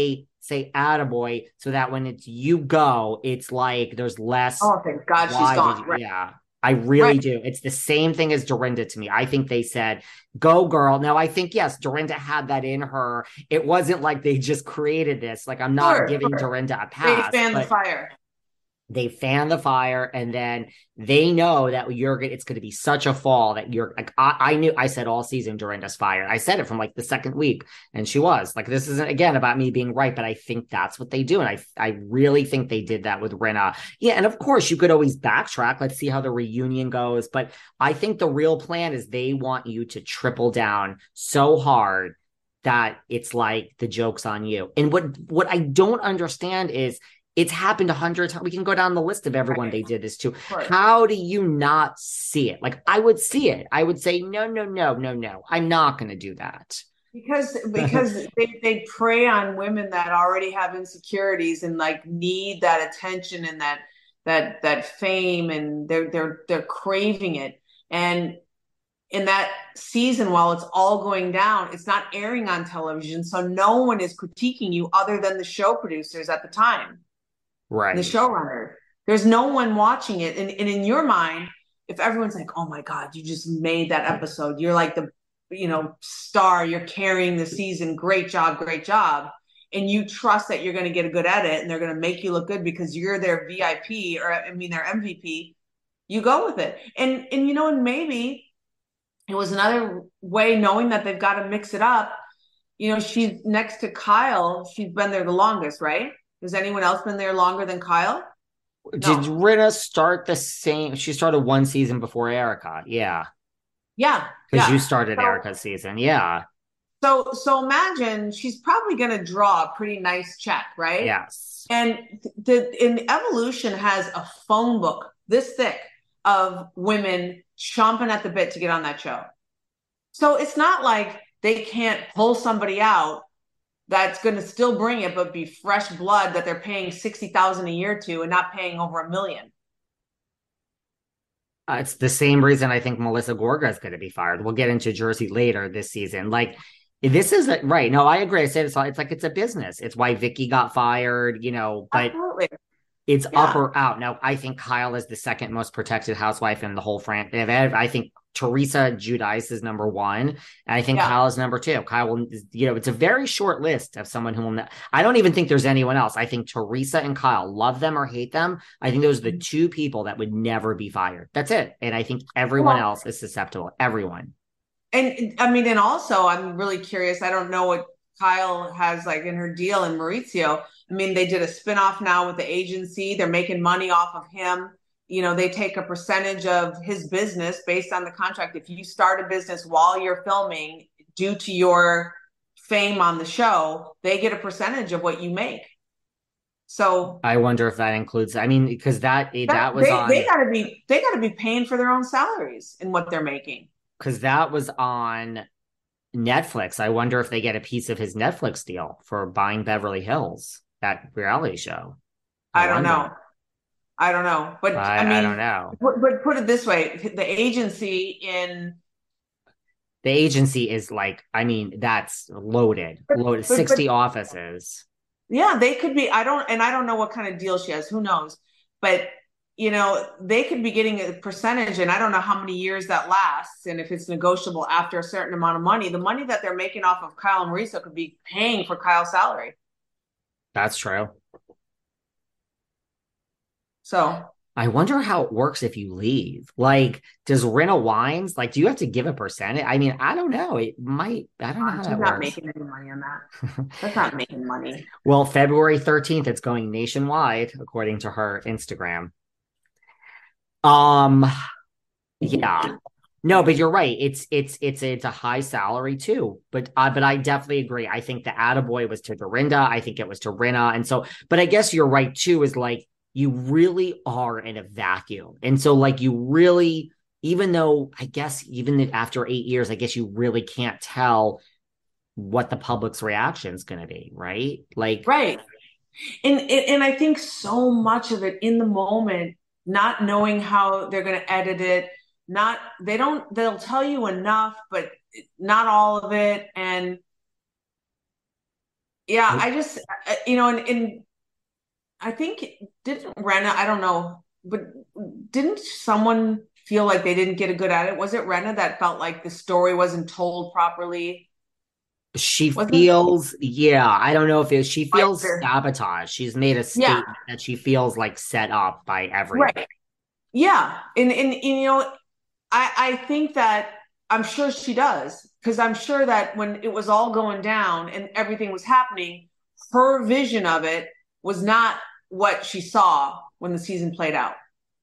D: say attaboy, so that when it's you go, it's like there's less.
E: Oh, thank God she's gone. Right.
D: Yeah. I really do. It's the same thing as Dorinda to me. I think they said, go girl. Now, I think, yes, Dorinda had that in her. It wasn't like they just created this. Like, I'm not giving Dorinda a pass.
E: They fan the fire.
D: They fan the fire, and then they know that it's going to be such a fall that you're like, I said all season Dorinda's fired. I said it from like the second week, and she was like, this isn't again about me being right, but I think that's what they do. And I really think they did that with Rinna. Yeah. And of course you could always backtrack. Let's see how the reunion goes. But I think the real plan is they want you to triple down so hard that it's like the joke's on you. And what I don't understand is, it's happened 100 times. We can go down the list of everyone they did this to. How do you not see it? Like, I would see it. I would say, no. I'm not going to do that.
E: Because they prey on women that already have insecurities and like need that attention and that fame, and they're craving it. And in that season, while it's all going down, it's not airing on television. So no one is critiquing you other than the show producers at the time.
D: Right.
E: The showrunner. There's no one watching it. And in your mind, if everyone's like, oh my God, you just made that episode. You're like the, star, you're carrying the season. Great job. And you trust that you're going to get a good edit and they're going to make you look good because you're their VIP their MVP. You go with it. And maybe it was another way, knowing that they've got to mix it up. She's next to Kyle. She's been there the longest, right? Has anyone else been there longer than Kyle?
D: No. Did Rinna start the same? She started one season before Erica. Yeah.
E: Yeah.
D: Because you started Erica's season. Yeah.
E: So imagine she's probably going to draw a pretty nice check, right?
D: Yes.
E: And Evolution has a phone book this thick of women chomping at the bit to get on that show. So it's not like they can't pull somebody out that's going to still bring it, but be fresh blood that they're paying $60,000 a year to and not paying over $1 million.
D: It's the same reason I think Melissa Gorga is going to be fired. We'll get into Jersey later this season. Like, this is right. No, I agree. I said it's like, it's a business. It's why Vicky got fired, but
E: Absolutely.
D: It's up or out. Now, I think Kyle is the second most protected housewife in the whole franchise. I think Teresa Giudice is number one. And I think Kyle is number two. Kyle, it's a very short list of someone who will I don't even think there's anyone else. I think Teresa and Kyle, love them or hate them, I think those are the two people that would never be fired. That's it. And I think everyone else is susceptible. Everyone.
E: And and also I'm really curious. I don't know what Kyle has like in her deal, and Maurizio. They did a spinoff now with the agency. They're making money off of him. They take a percentage of his business based on the contract. If you start a business while you're filming, due to your fame on the show, they get a percentage of what you make. So
D: I wonder if that includes, because that was on.
E: They gotta be paying for their own salaries in what they're making.
D: Because that was on Netflix. I wonder if they get a piece of his Netflix deal for buying Beverly Hills, that reality show.
E: I don't know. But
D: I don't know.
E: But put it this way, the agency
D: is like, that's loaded, 60 offices.
E: Yeah, they could be. I don't know what kind of deal she has. Who knows? But they could be getting a percentage, and I don't know how many years that lasts, and if it's negotiable after a certain amount of money. The money that they're making off of Kyle and Mauricio could be paying for Kyle's salary.
D: That's true.
E: So
D: I wonder how it works if you leave. Like, does Rinna Wines, do you have to give a percentage? I don't know. It might. I don't know how that works.
E: Not making any money on that. That's not making money.
D: Well, February 13th, it's going nationwide, according to her Instagram. Yeah. No, but you're right. It's a high salary too. But I definitely agree. I think the attaboy was to Dorinda. I think it was to Rinna. And so, but I guess you're right too, is like, you really are in a vacuum. And so you really, even though I guess even after 8 years, I guess you really can't tell what the public's reaction is going to be. Right.
E: Right. And I think so much of it in the moment, not knowing how they're going to edit it, they'll tell you enough, but not all of it. And Yeah, I just, and I think, didn't Rena, I don't know, but didn't someone feel like they didn't get a good at it? Was it Rena that felt like the story wasn't told properly?
D: She
E: Wasn't
D: feels, yeah, I don't know if it, she
E: like
D: feels sabotaged. She's made a
E: yeah,
D: statement that she feels like set up by everybody.
E: right. Yeah. And I think that I'm sure she does, because I'm sure that when it was all going down and everything was happening, her vision of it was not what she saw when the season played out.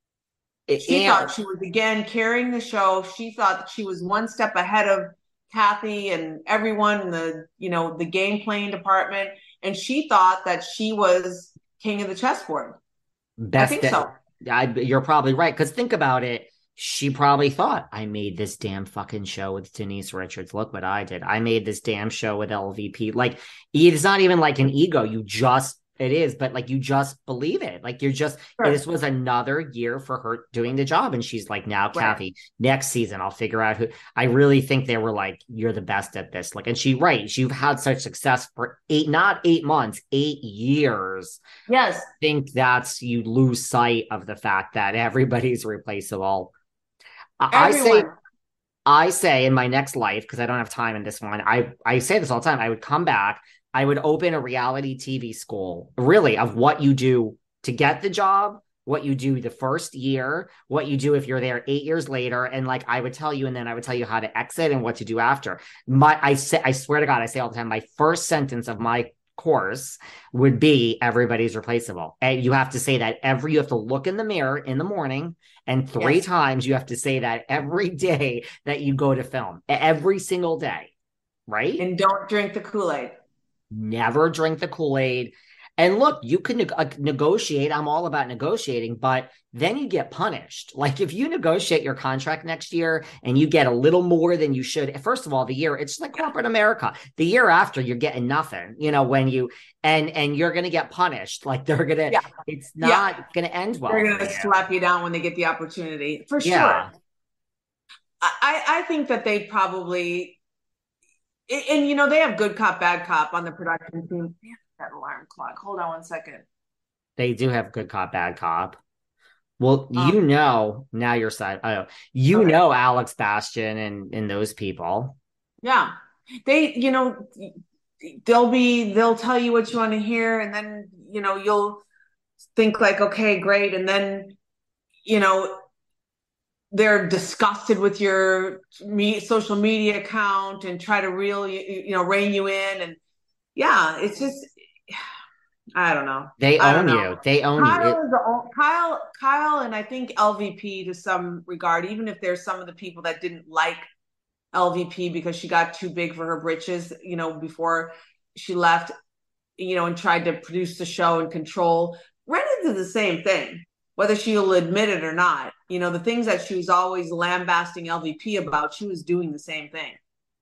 E: She
D: And
E: thought she was again carrying the show. She thought that she was one step ahead of Kathy and everyone in the game playing department. And she thought that she was king of the chessboard. I
D: best
E: think
D: that
E: so.
D: you're probably right. Because think about it. She probably thought, I made this damn fucking show with Denise Richards. Look what I did. I made this damn show with LVP. Like, it's not even like an ego. It is, but like you just believe it. Like
E: Sure.
D: this was another year for her doing the job. And she's like, now,
E: Right.
D: Kathy, next season, I'll figure out who. I really think they were like, you're the best at this. Like, and you've had such success for not 8 months, 8 years.
E: Yes.
D: Think you lose sight of the fact that everybody's replaceable.
E: Everyone.
D: I say in my next life, because I don't have time in this one, I say this all the time. I would come back, I would open a reality TV school, really, of what you do to get the job, what you do the first year, what you do if you're there 8 years later, and like I would tell you, and then I would tell you how to exit and what to do after. I swear to God, I say all the time, my first sentence of my course would be everybody's replaceable. And you have to say that you have to look in the mirror in the morning, and 3 times you have to say that every day that you go to film, every single day, right?
E: And don't drink the Kool-Aid.
D: Never drink the Kool-Aid. And look, you can negotiate. I'm all about negotiating, but then you get punished. Like if you negotiate your contract next year and you get a little more than you should, first of all, it's like corporate America. The year after, you're getting nothing, when and you're going to get punished. Like it's not going to end well.
E: They're going to slap you down when they get the opportunity, for sure.
D: Yeah.
E: I think that they probably, and they have good cop, bad cop on the production team. Damn, that alarm clock. Hold on one second.
D: They do have good cop, bad cop. Well, now your side. Oh, know Alex Bastian and those people.
E: Yeah, they, they'll tell you what you want to hear, and then you'll think like, okay, great, and then they're disgusted with your social media account and try to rein you in, and yeah, it's just. I don't know.
D: They own you. They own you.
E: Kyle, and I think LVP to some regard, even if there's some of the people that didn't like LVP because she got too big for her britches, before she left, and tried to produce the show and control. Rena did the same thing, whether she'll admit it or not. The things that she was always lambasting LVP about, she was doing the same thing.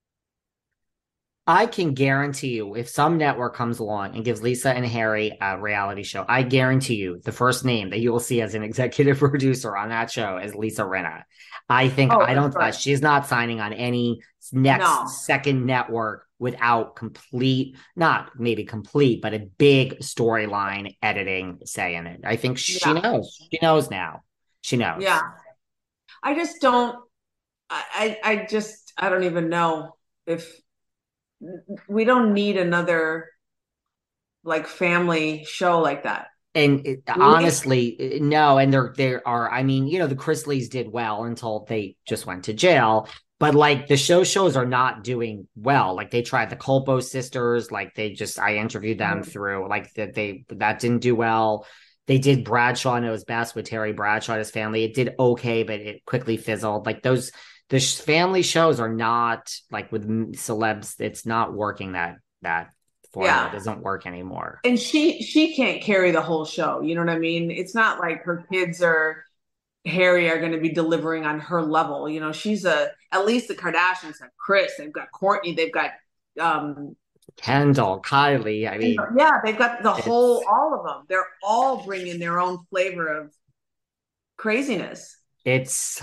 D: I can guarantee you, if some network comes along and gives Lisa and Harry a reality show, I guarantee you the first name that you will see as an executive producer on that show is Lisa Rinna. She's not signing on any second network without not maybe complete, but a big storyline editing say in it. I think she knows. She knows now. She knows.
E: Yeah. I just don't, I don't even know if, we don't need another like family show like that.
D: And honestly, no. And there are, I mean, the Chrisleys did well until they just went to jail. But like the shows are not doing well. Like they tried the Colpo sisters. Like I interviewed them through like that didn't do well. They did Bradshaw Knows Best with Terry Bradshaw and his family. It did okay, but it quickly fizzled. Like the family shows are not like with celebs. It's not working. That formula doesn't work anymore.
E: And she can't carry the whole show. You know what I mean? It's not like her kids or Harry are going to be delivering on her level. She's at least the Kardashians have Kris. They've got Kourtney. They've got
D: Kendall, Kylie. I mean,
E: they've got all of them. They're all bringing their own flavor of craziness.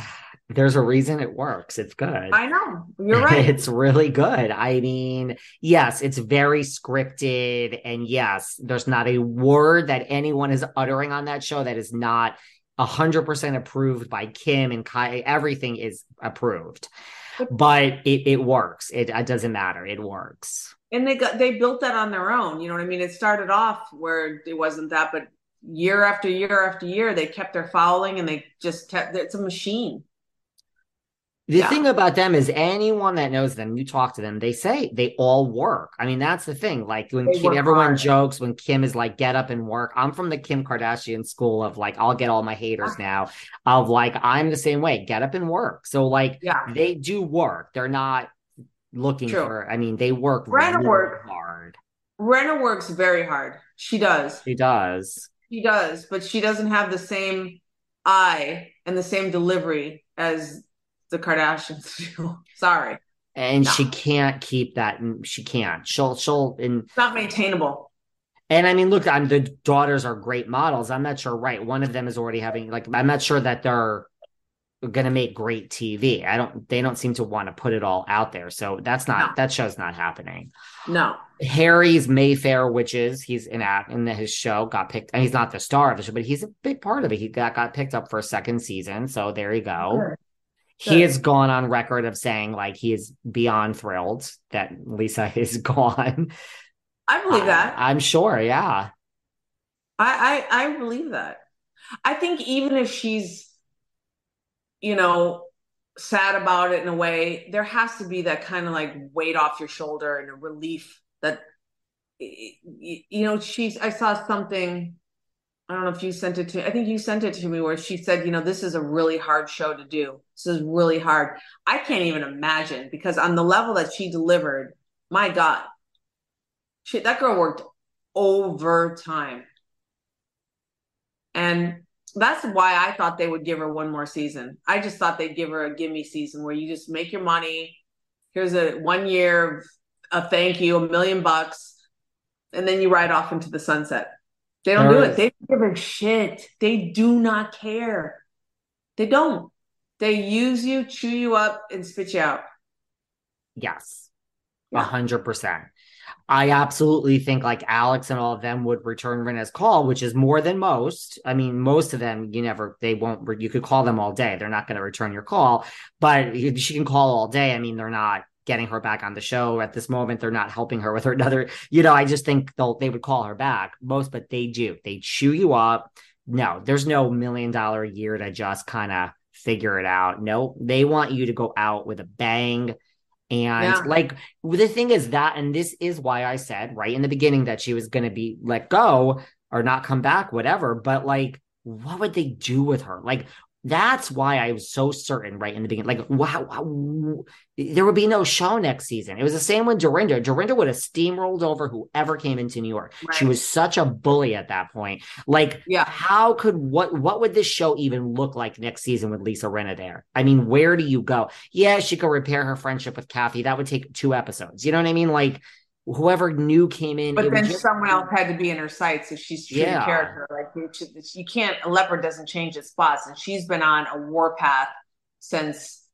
D: There's a reason it works. It's good.
E: I know. You're right.
D: It's really good. I mean, yes, it's very scripted. And yes, there's not a word that anyone is uttering on that show that is not 100% approved by Kim and Kai. Everything is approved, but it works. It doesn't matter. It works.
E: And they built that on their own. You know what I mean? It started off where it wasn't that, but year after year after year, they kept their fouling and they just kept, it's a machine.
D: The thing about them is anyone that knows them, you talk to them, they say they all work. I mean, that's the thing. Like when everyone jokes, when Kim is like, get up and work. I'm from the Kim Kardashian school of like, I'll get all my haters now of like, I'm the same way, get up and work. So like, they do work. They're not looking for, I mean, they work really hard.
E: Rinna works very hard. She does.
D: She does.
E: She does, but she doesn't have the same eye and the same delivery as the Kardashians do. Sorry.
D: And she can't keep that. She can't. She'll
E: it's not maintainable.
D: And I mean, look, the daughters are great models. I'm not sure, right? One of them is already having, like, I'm not sure that they're going to make great TV. They don't seem to want to put it all out there. So that show's not happening.
E: No.
D: Harry's Mayfair Witches, he's his show got picked, and he's not the star of the show, but he's a big part of it. He got picked up for a second season. So there you go.
E: Sure.
D: He has gone on record of saying like he is beyond thrilled that Lisa is gone.
E: I believe that.
D: I'm sure, yeah.
E: I believe that. I think even if she's, sad about it in a way, there has to be that kind of like weight off your shoulder and a relief that, I saw something. I don't know if you sent it to, I think you sent it to me where she said, this is a really hard show to do. This is really hard. I can't even imagine because on the level that she delivered, my God, that girl worked overtime. And that's why I thought they would give her one more season. I just thought they'd give her a gimme season where you just make your money. Here's a 1 year, a thank you, $1 million, and then you ride off into the sunset. They don't do it. They don't give a shit. They do not care. They don't. They use you, chew you up, and spit you out.
D: Yes, 100%. I absolutely think like Alex and all of them would return Rinna's call, which is more than most. I mean, most of them, you could call them all day. They're not going to return your call, but she can call all day. I mean, they're not getting her back on the show at this moment. They're not helping her with her another, I just think they would call her back but they do. They chew you up. No, there's no $1 million a year to just kind of figure it out. No, they want you to go out with a bang. And like the thing is that, and this is why I said right in the beginning that she was going to be let go or not come back, whatever. But like, what would they do with her? Like, that's why I was so certain right in the beginning. Like, wow, there would be no show next season. It was the same with Dorinda. Dorinda would have steamrolled over whoever came into New York. Right. She was such a bully at that point. Like, how could what would this show even look like next season with Lisa Rinna there? I mean, where do you go? Yeah, she could repair her friendship with Kathy. That would take 2 episodes. You know what I mean? Like, whoever new came in,
E: but then someone else had to be in her sights if she's true character. Like you can't. A leopard doesn't change its spots, and she's been on a warpath since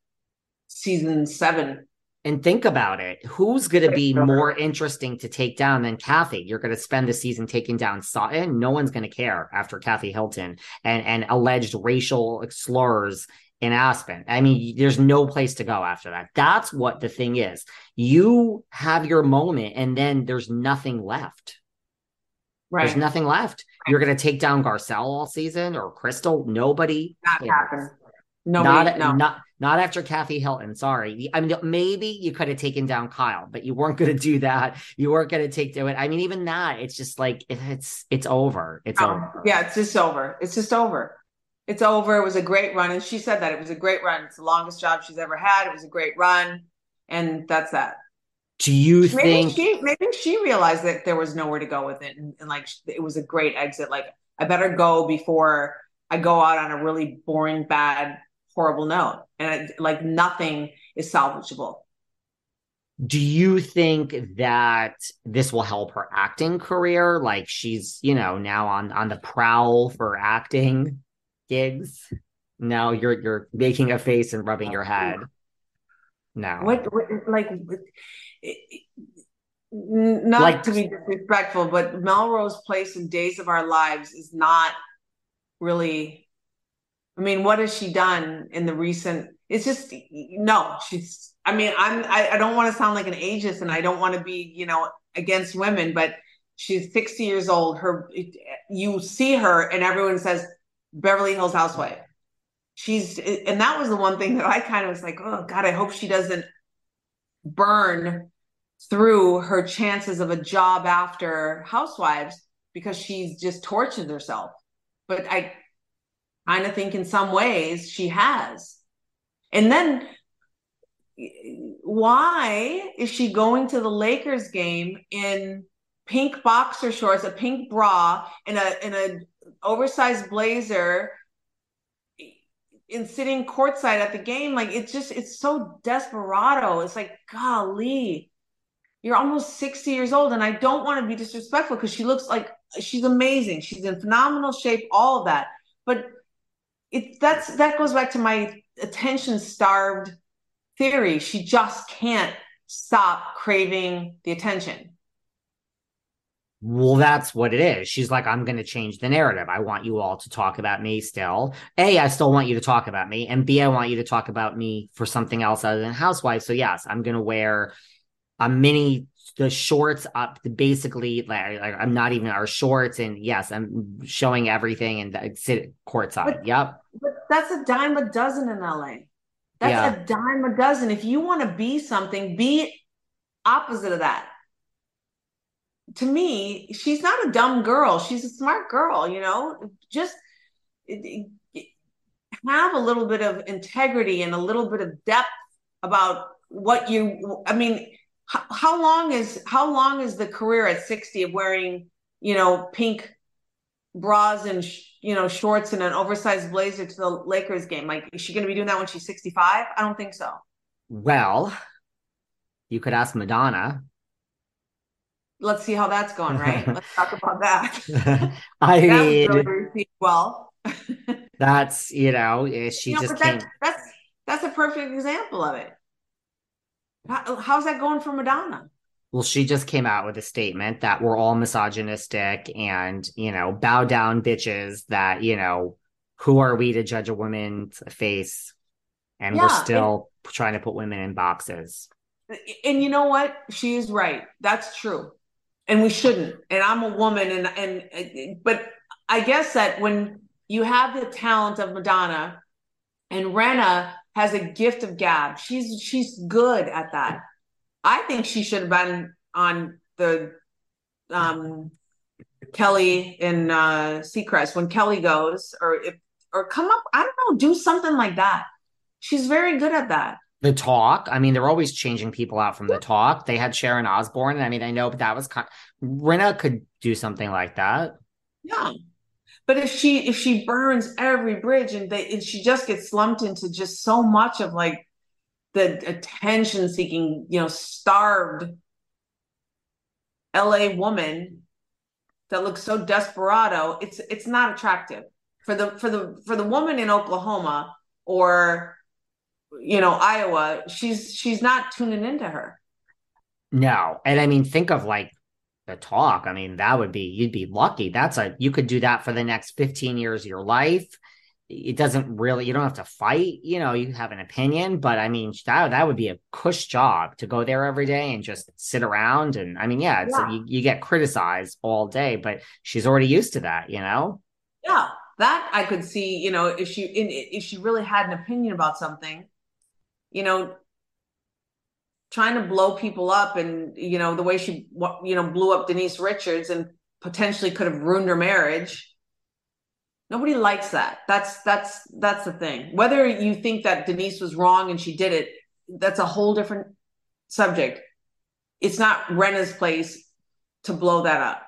E: season 7.
D: And think about it: who's going to be more interesting to take down than Kathy? You're going to spend the season taking down Sutton. No one's going to care after Kathy Hilton and alleged racial slurs in Aspen. I mean, there's no place to go after that. That's what the thing is. You have your moment and then there's nothing left. Right. There's nothing left. You're going to take down Garcelle all season or Crystal. Nobody.
E: Not happen. Nobody.
D: Not after Kathy Hilton. Sorry. I mean, maybe you could have taken down Kyle, but you weren't going to do that. You weren't going to do it. I mean, even that, it's just like, it's over. It's over.
E: Yeah, it's just over. It's just over. It's over. It was a great run. And she said that it was a great run. It's the longest job she's ever had. It was a great run. And that's that.
D: Do you think
E: maybe she realized that there was nowhere to go with it. And like, it was a great exit. Like, I better go before I go out on a really boring, bad, horrible note. And like nothing is salvageable.
D: Do you think that this will help her acting career? Like she's, now on the prowl for acting gigs? No, you're making a face and rubbing your head. No.
E: What like not
D: Like,
E: to be disrespectful, but Melrose Place in Days of Our Lives is not really. I mean, what has she done in the recent? It's just no. She's. I mean, I don't want to sound like an ageist, and I don't want to be, against women, but she's 60 years old. You see her, and everyone says Beverly Hills Housewife. And that was the one thing that I kind of was like, oh God, I hope she doesn't burn through her chances of a job after Housewives because she's just tortured herself. But I kind of think in some ways she has. And then why is she going to the Lakers game in pink boxer shorts, a pink bra, and a oversized blazer, and sitting courtside at the game? Like, it's so desperado. It's like, golly, you're almost 60 years old. And I don't want to be disrespectful because she looks like she's amazing. She's in phenomenal shape, all of that. But that goes back to my attention-starved theory. She just can't stop craving the attention.
D: Well, that's what it is. She's like, I'm going to change the narrative. I want you all to talk about me still. A, I still want you to talk about me. And B, I want you to talk about me for something else other than Housewives. So yes, I'm going to wear the shorts up to basically, like I'm not even our shorts. And yes, I'm showing everything and sit courtside. Yep.
E: But that's a dime a dozen in LA. That's a dime a dozen. If you want to be something, be opposite of that. To me, she's not a dumb girl. She's a smart girl, just have a little bit of integrity and a little bit of depth about I mean, how long is the career at 60 of wearing, pink bras and, shorts and an oversized blazer to the Lakers game? Like, is she going to be doing that when she's 65? I don't think so.
D: Well, you could ask Madonna.
E: Let's see how that's going, right? Let's talk about that.
D: I
E: that
D: mean,
E: was really received well.
D: That's, she just came.
E: That's a perfect example of it. How's that going for Madonna?
D: Well, she just came out with a statement that we're all misogynistic and, bow down bitches that, who are we to judge a woman's face? And we're still trying to put women in boxes.
E: And you know what? She is right. That's true. And we shouldn't. And I'm a woman, but I guess that when you have the talent of Madonna, and Rinna has a gift of gab, she's good at that. I think she should have been on the Kelly and Seacrest when Kelly goes, or come up. I don't know, do something like that. She's very good at that.
D: The Talk. I mean, they're always changing people out from The Talk. They had Sharon Osbourne. I mean, I know, but that was Rinna could do something like that.
E: Yeah, but if she burns every bridge and she just gets slumped into just so much of like the attention-seeking, starved LA woman that looks so desperado, it's not attractive for the woman in Oklahoma or Iowa. She's not tuning into her.
D: No. And I mean, think of like The Talk. I mean, you'd be lucky. You could do that for the next 15 years of your life. It doesn't really, you don't have to fight, you have an opinion, but I mean, that would be a cush job to go there every day and just sit around. And I mean, you get criticized all day, but she's already used to that, Yeah,
E: that I could see, if she really had an opinion about something, trying to blow people up and, the way she, blew up Denise Richards and potentially could have ruined her marriage. Nobody likes that. That's the thing. Whether you think that Denise was wrong and she did it, that's a whole different subject. It's not Rinna's place to blow that up.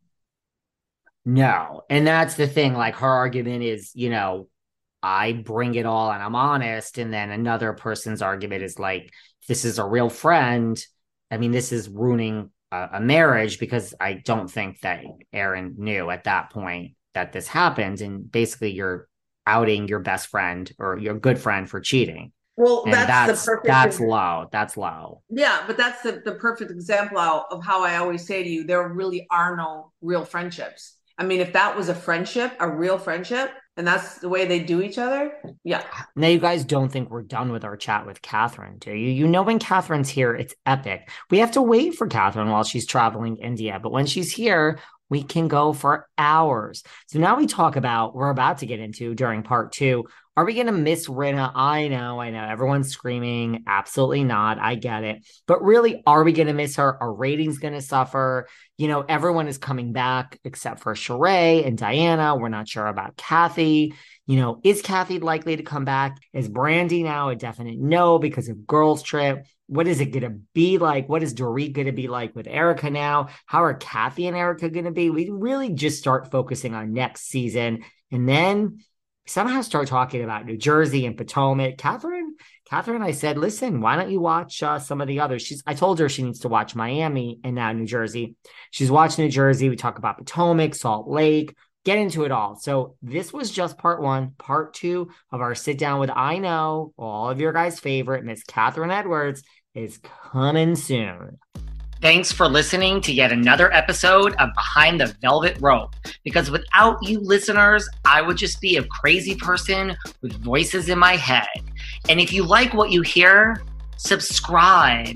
D: No. And that's the thing. Like, her argument is, I bring it all and I'm honest. And then another person's argument is like, this is a real friend. I mean, this is ruining a marriage, because I don't think that Aaron knew at that point that this happened. And basically you're outing your best friend or your good friend for cheating.
E: Well,
D: And
E: that's the perfect.
D: that's low. That's low.
E: Yeah, but that's the perfect example of how I always say to you, there really are no real friendships. I mean, if that was a friendship, a real friendship, and that's the way they do each other, yeah.
D: Now, you guys don't think we're done with our chat with Catherine, do you? You know, when Catherine's here, it's epic. We have to wait for Catherine while she's traveling India, but when she's here, we can go for hours. So now we talk about, we're about to get into during part 2. Are we going to miss Rinna? I know. Everyone's screaming. Absolutely not. I get it. But really, are we going to miss her? Our ratings going to suffer? You know, everyone is coming back except for Sheree and Diana. We're not sure about Kathy. You know, is Kathy likely to come back? Is Brandy now a definite no because of Girls Trip? What is it going to be like? What is Dorit going to be like with Erica now? How are Kathy and Erica going to be? We really just start focusing on next season. And then somehow start talking about New Jersey and Potomac. Catherine, I said, listen, why don't you watch some of the others? I told her she needs to watch Miami and now New Jersey. She's watching New Jersey. We talk about Potomac, Salt Lake, get into it all. So this was just part 1. Part 2 of our sit down with, I know, all of your guys' favorite, Miss Catherine Edwards, is coming soon. Thanks for listening to yet another episode of Behind the Velvet Rope. Because without you listeners, I would just be a crazy person with voices in my head. And if you like what you hear, subscribe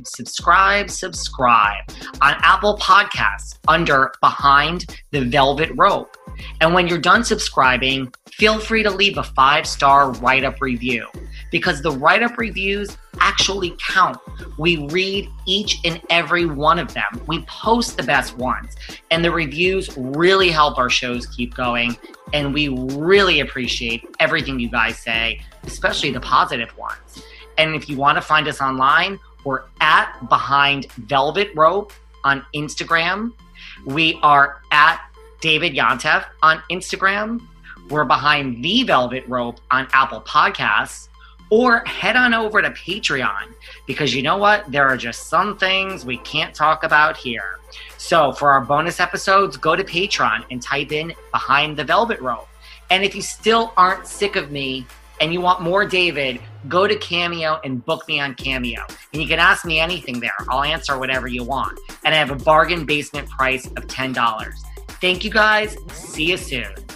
D: on Apple Podcasts under Behind the Velvet Rope. And when you're done subscribing, feel free to leave a 5-star write-up review because the write-up reviews actually count. We read each and every one of them. We post the best ones, and the reviews really help our shows keep going. And we really appreciate everything you guys say, especially the positive ones. And if you want to find us online, we're at Behind Velvet Rope on Instagram. We are at David Yontef on Instagram. We're Behind the Velvet Rope on Apple Podcasts. Or head on over to Patreon because you know what? There are just some things we can't talk about here. So for our bonus episodes, go to Patreon and type in Behind the Velvet Rope. And if you still aren't sick of me and you want more David, go to Cameo and book me on Cameo. And you can ask me anything there. I'll answer whatever you want. And I have a bargain basement price of $10. Thank you guys. See you soon.